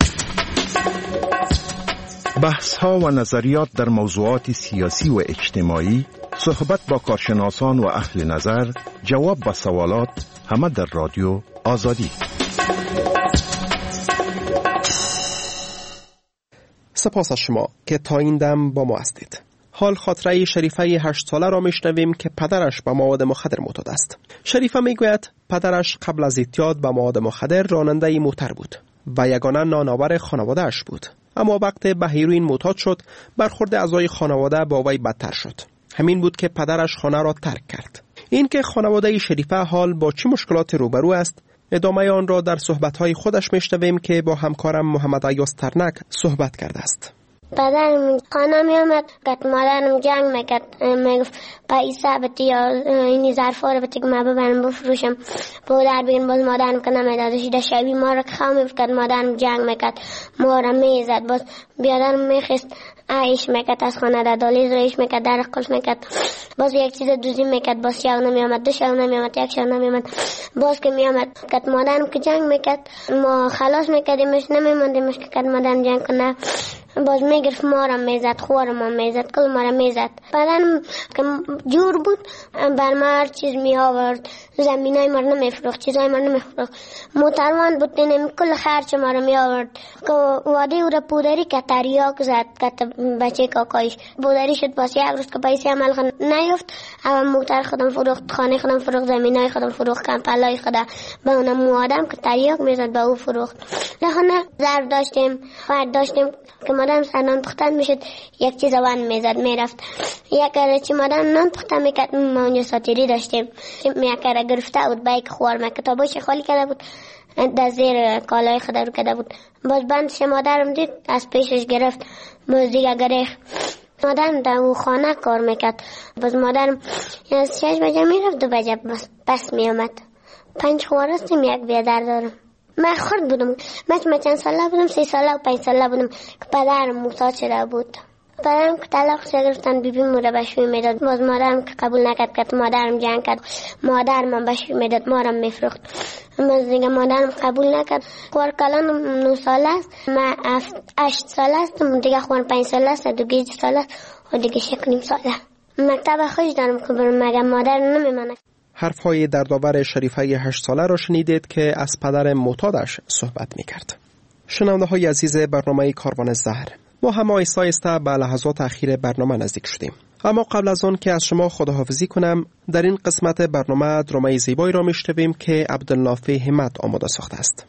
بحث‌ها و نظریات در موضوعات سیاسی و اجتماعی، صحبت با کارشناسان و اهل نظر، جواب به سوالات، همه در رادیو آزادی. سپاس از شما که تا این دم با ما هستید. حال خاطره شریفه هشت ساله را میشنویم که پدرش به مواد مخدر معتاد است. شریفه میگوید پدرش قبل از اعتیاد به مواد مخدر راننده موتر بود و یگانه نانآور خانواده‌اش بود. اما وقتی به هیروئین معتاد شد، برخورد اعضای خانواده با وی بدتر شد. همین بود که پدرش خانه را ترک کرد. این که خانواده شریفه حال با چه مشکلات روبرو است، ادامه آن را در صحبت‌های خودش میشنویم که با همکارم محمد عیاض ترنک صحبت کرده است. پدرم خانه می آمد گفت مادرم جنگ میکرد، میگفت پیسه بتی یا اینی ظرفا رو بتی که من ببرم بفروشم پدر بگن، باز مادرم که نمیدادش. در شبی ما رو که خواه میفکرد مادرم جنگ میکرد، ما رو میزد، باز بیادرم میخست عیش میکرد، از خانه در دالیز ریش میکرد، در قلف میکرد، باز یک چیز دوزی میکرد، باز شو نمی آمد، دو شو نمی آمد، یک شو نمی آمد، باز که می آمد گفت مادرم که جنگ میکرد، ما خلاص میکردیمش، نمیماندیمش که کد مادرم جنگ کنه. باز میگرفت ما را میزد، خوار ما میزد، کل ما را میزد. بعدن که جور بود بر ما هر چیز می آورد، زمینای ما را نمیفروخت، چیزای ما را نمیفروخت. موتروان بود اینم کل خرچ ما را می آورد. که وادی او را پودری که تریاک زد که بچه کاکایش پودری شد. باز یک روز که پیسی عمل نیفت، اول موتر خودم فروخت، خانه خودم فروخت، زمینای خودم فروخت، کمپلای خودم به اونم موادم که تریاک میزد به او فروخت. لخانه ظرف داشتیم، فرد داشتیم که مادام سرنان پختن میشد، یک چیز وان میزد میرفت. یک کره چی مادام نان پختن میکرد، ما اونجا ساتیری داشتیم، یک کره گرفته بود بایک خوار ما کتاباش خالی کرده بود، در زیر کالای خود رو کرده بود. باز بندش مادرم دید از پیشش گرفت، باز دیگه گریخت. مادرم در او خانه کار میکرد. باز مادرم از شش بجه میرفت، دو بجه بس, بس میامد. پنج خوار هستیم، یک بیادر دارم. من خرد بودم، من چند ساله بودم، سی ساله و پنج ساله بودم که پدرم محتاج شده بود. پدرم که طلاق گرفتن، بیبی مورا بشوی میداد. باز مادرم که قبول نکرد که مادرم جنگ کرد، مادر من بشوی میداد، مارم میفروخت. باز دیگه مادرم قبول نکرد. خوار کلان نه ساله است، من هشت ساله هستم، دیگه خوار پنج ساله است، دو گیج ساله است و دیگه شک نیم ساله. مکتب خوش دارم که برم، مگه مادر نمیمانه. حرفهای دردآور شریفه هشت ساله را شنیدید که از پدر معتادش صحبت میکرد. شنونده های عزیز برنامه کاروان زهر، ما هم آهسته آهسته به لحظات اخیر برنامه نزدیک شدیم. اما قبل از آن که از شما خداحافظی کنم، در این قسمت برنامه درامه زیبایی را میشنویم که عبدالنافع همت آماده ساخته است.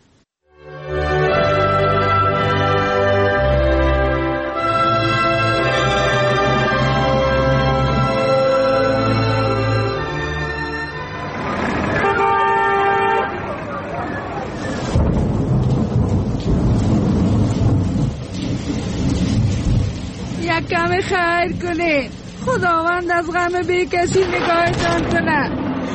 کم خیر کنه، خداوند از غم بی کسی نگاهتان کنه.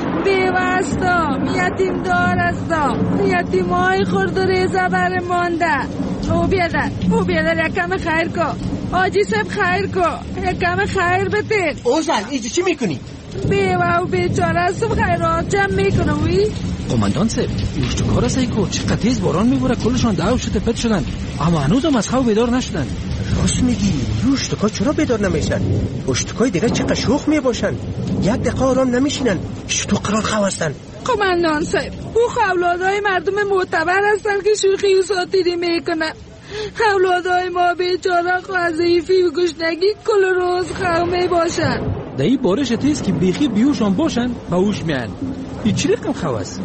بیوستم، یتیم دار هستم، یتیم های خورد و ریزه بر مانده. او بیادر او بیادر یک کم خیر کن، آجی سب خیر کن، یک کم خیر بتین. اوزن ایجی چی میکنی؟ بیوه و بیچاره هستم، خیرات جمع میکنم. وی قماندان صاحب، اشتکار است ایکو، چقدر تیز باران میبوره، کلشان دعو شده پت شدن، اما هنوز هم از خواب بیدار نشدن. راست میگی، یو اشتکا چرا بیدار نمیشن؟ اشتکای دیگه چقدر شوخ میباشن، یک دقیقه آرام نمیشینن، اشتو قرار خواه هستن. قماندان صاحب، او اولادای مردم معتبر هستن که شوخی و ساتیری میکنن. اولادای ما بیچاره خواه ضعیفی و گشنگی کل روز خواه میباشن. در این بارش تیز که بیخی بیوشان باشن باوش میان. این چی رقم خواه است؟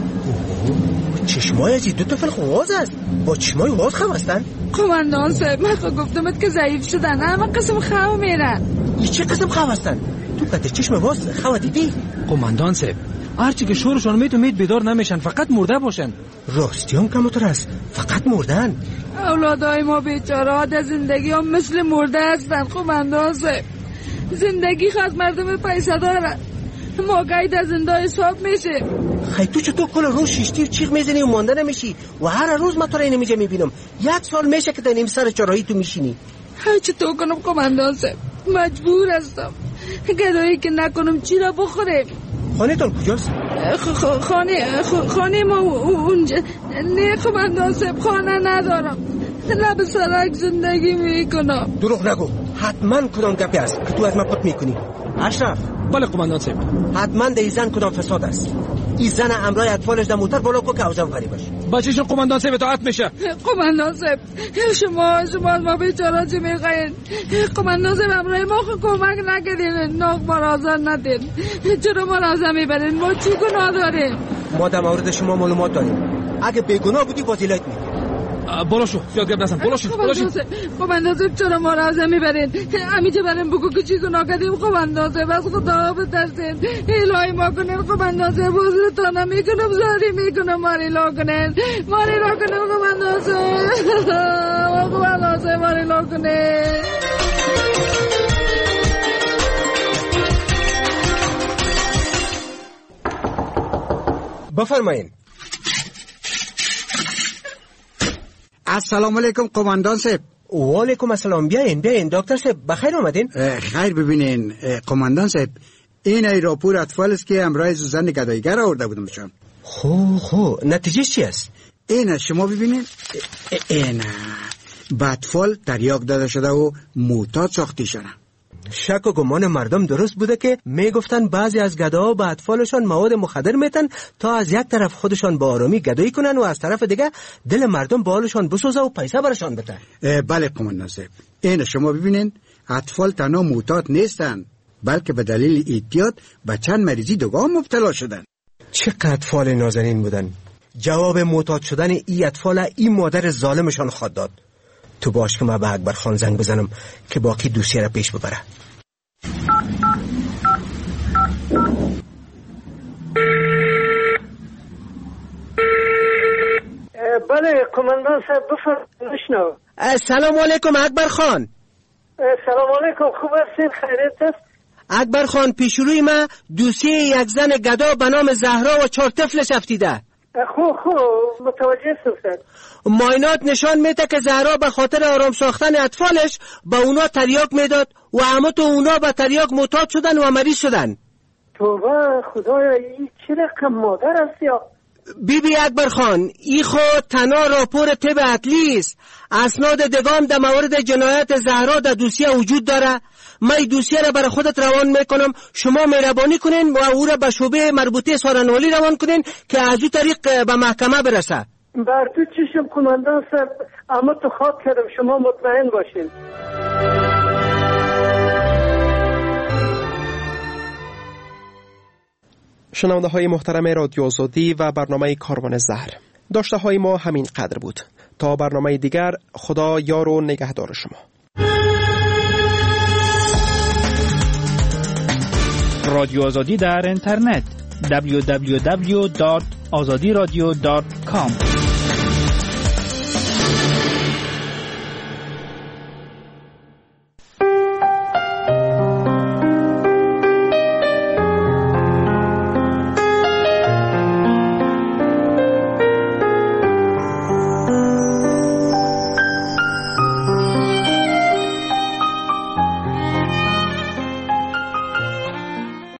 چشمای از دو تا فلق واز است، با چشمای واز خواه هستن؟ قماندان صاحب، من خواه گفتمت که ضعیف شدن، اما قسم خواه میرن. این چه قسم خواه هستن؟ تو کده چشم واز خواه دیدی؟ قماندان صاحب، هرچی که شورشان میتو مید بیدار نمیشن، فقط مرده باشن. راستی هم کمتر است، فقط مردن. اولادای ما بیچاره در زندگی هم مثل مرده هستن. قماندان صاحب، زندگی خواست مردم پیسه دارن، ما گاهی در زنده حساب میشه. خیلی تو چطور کل روز شیشتی و چیغ میزنی و مانده نمیشی و هر روز ما تو را اینجا میبینم. یک سال میشه که در نیم سر چراهی تو میشینی. های چطور کنم قماندان صاحب، مجبور هستم. گدایی که نکنم چی را بخوریم. خانه تان کجاست؟ خانه خانه ما اونجا. نه قماندان صاحب، خانه ندارم، لب سرک زندگی میکنم. دروغ نگو، حتما کدام گپی است که تو از من پت میکنی. اشرف. بله قماندان صاحب. حتما در این زن کدام فساد است. این زن امرای اطفالش در موتر بالا کو که اوزم غریبش. بچه‌شون قماندان صاحب اطاعت میشه. قماندان صاحب، شما شما ما بیچاره چی میخواین؟ قماندان صاحب، امرای ما خود کمک نکردین، ناخ برازر ندین. چرا مرازه میبرین؟ ما چی گناه داریم؟ ما در مورد شما معلومات داریم. اگه بیگناه بودی فضیلت میدیم. بالا شو، زیاد گپ نزن. بالا شو، بالا شو. قماندان صاحب، چرا مرازه میبرین؟ امیجه بریم بگو که چی گناه کردیم. قماندان صاحب، از خدا بترسین، الهی ما کنین. قماندان صاحب، حضورتان نمیکنم، زاری میکنم، ماری لا کنین، ماری لا کنین. قماندان صاحب، قماندان صاحب، ماری لا کنین. بفرمایین. السلام علیکم قماندان صاحب. و علیکم السلام. بیاین بیاین دکتر صاحب، بخیر آمدین. خیر. ببینین قماندان صاحب، این ای راپور اطفال است که امرای زن گدایگر آورده بودم شام. خو خو نتیجه چی است؟ این شما ببینین. این به اطفال تریاک داده شده و معتاد ساخته شده. شک و گمان مردم درست بوده که میگفتن بعضی از گداها به اطفالشان مواد مخدر میتن تا از یک طرف خودشان با آرامی گدایی کنن و از طرف دیگه دل مردم به حالشان بسوزه و پیسه برشان بده. بله قماندان صاحب، این شما ببینین اطفال تنها معتاد نیستن بلکه به دلیل اعتیاد به چند مریضی دیگه مبتلا شدن. چقدر اطفال نازنین بودن. جواب معتاد شدن ای اطفال این مادر ظالمشان خود داد. تو باش که من به اکبر خان زنگ بزنم که باقی دوسیه را پیش ببره. بله قماندان صاحب بفرمایید. سلام علیکم اکبر خان. سلام علیکم، خوب هستین؟ خیریت است؟ اکبر خان پیش روی ما دوسیه یک زن گدا به نام زهرا و چهار طفلش افتیده. خوب خوب متوجه هستم. ماینات نشان میده که زهرا به خاطر آرام ساختن اطفالش به اونا تریاک میداد و همه تو اونا به تریاک معتاد شدن و مریض شدن. توبه خدایا، این چه رقم مادر است یا؟ بی بی اکبر خان، ای خود تنها راپور طب اطلی است. اسناد دگام در مورد جنایت زهرا در دوسیه وجود داره. من دوسیه را برای خودت روان میکنم، شما مهربانی کنین و او را به شعبه مربوطه سارنوالی روان کنین که از او طریق به محکمه برسه. بر تو چشم قماندان صاحب، اما تو خواب کردم، شما مطمئن باشین. شنونده های محترم رادیو آزادی و برنامه کاروان زهر، داشته های ما همین قدر بود. تا برنامه دیگر، خدا یار و نگهدار شما. رادیو آزادی در اینترنت دبلیو دبلیو دبلیو دات آزادی رادیو دات کام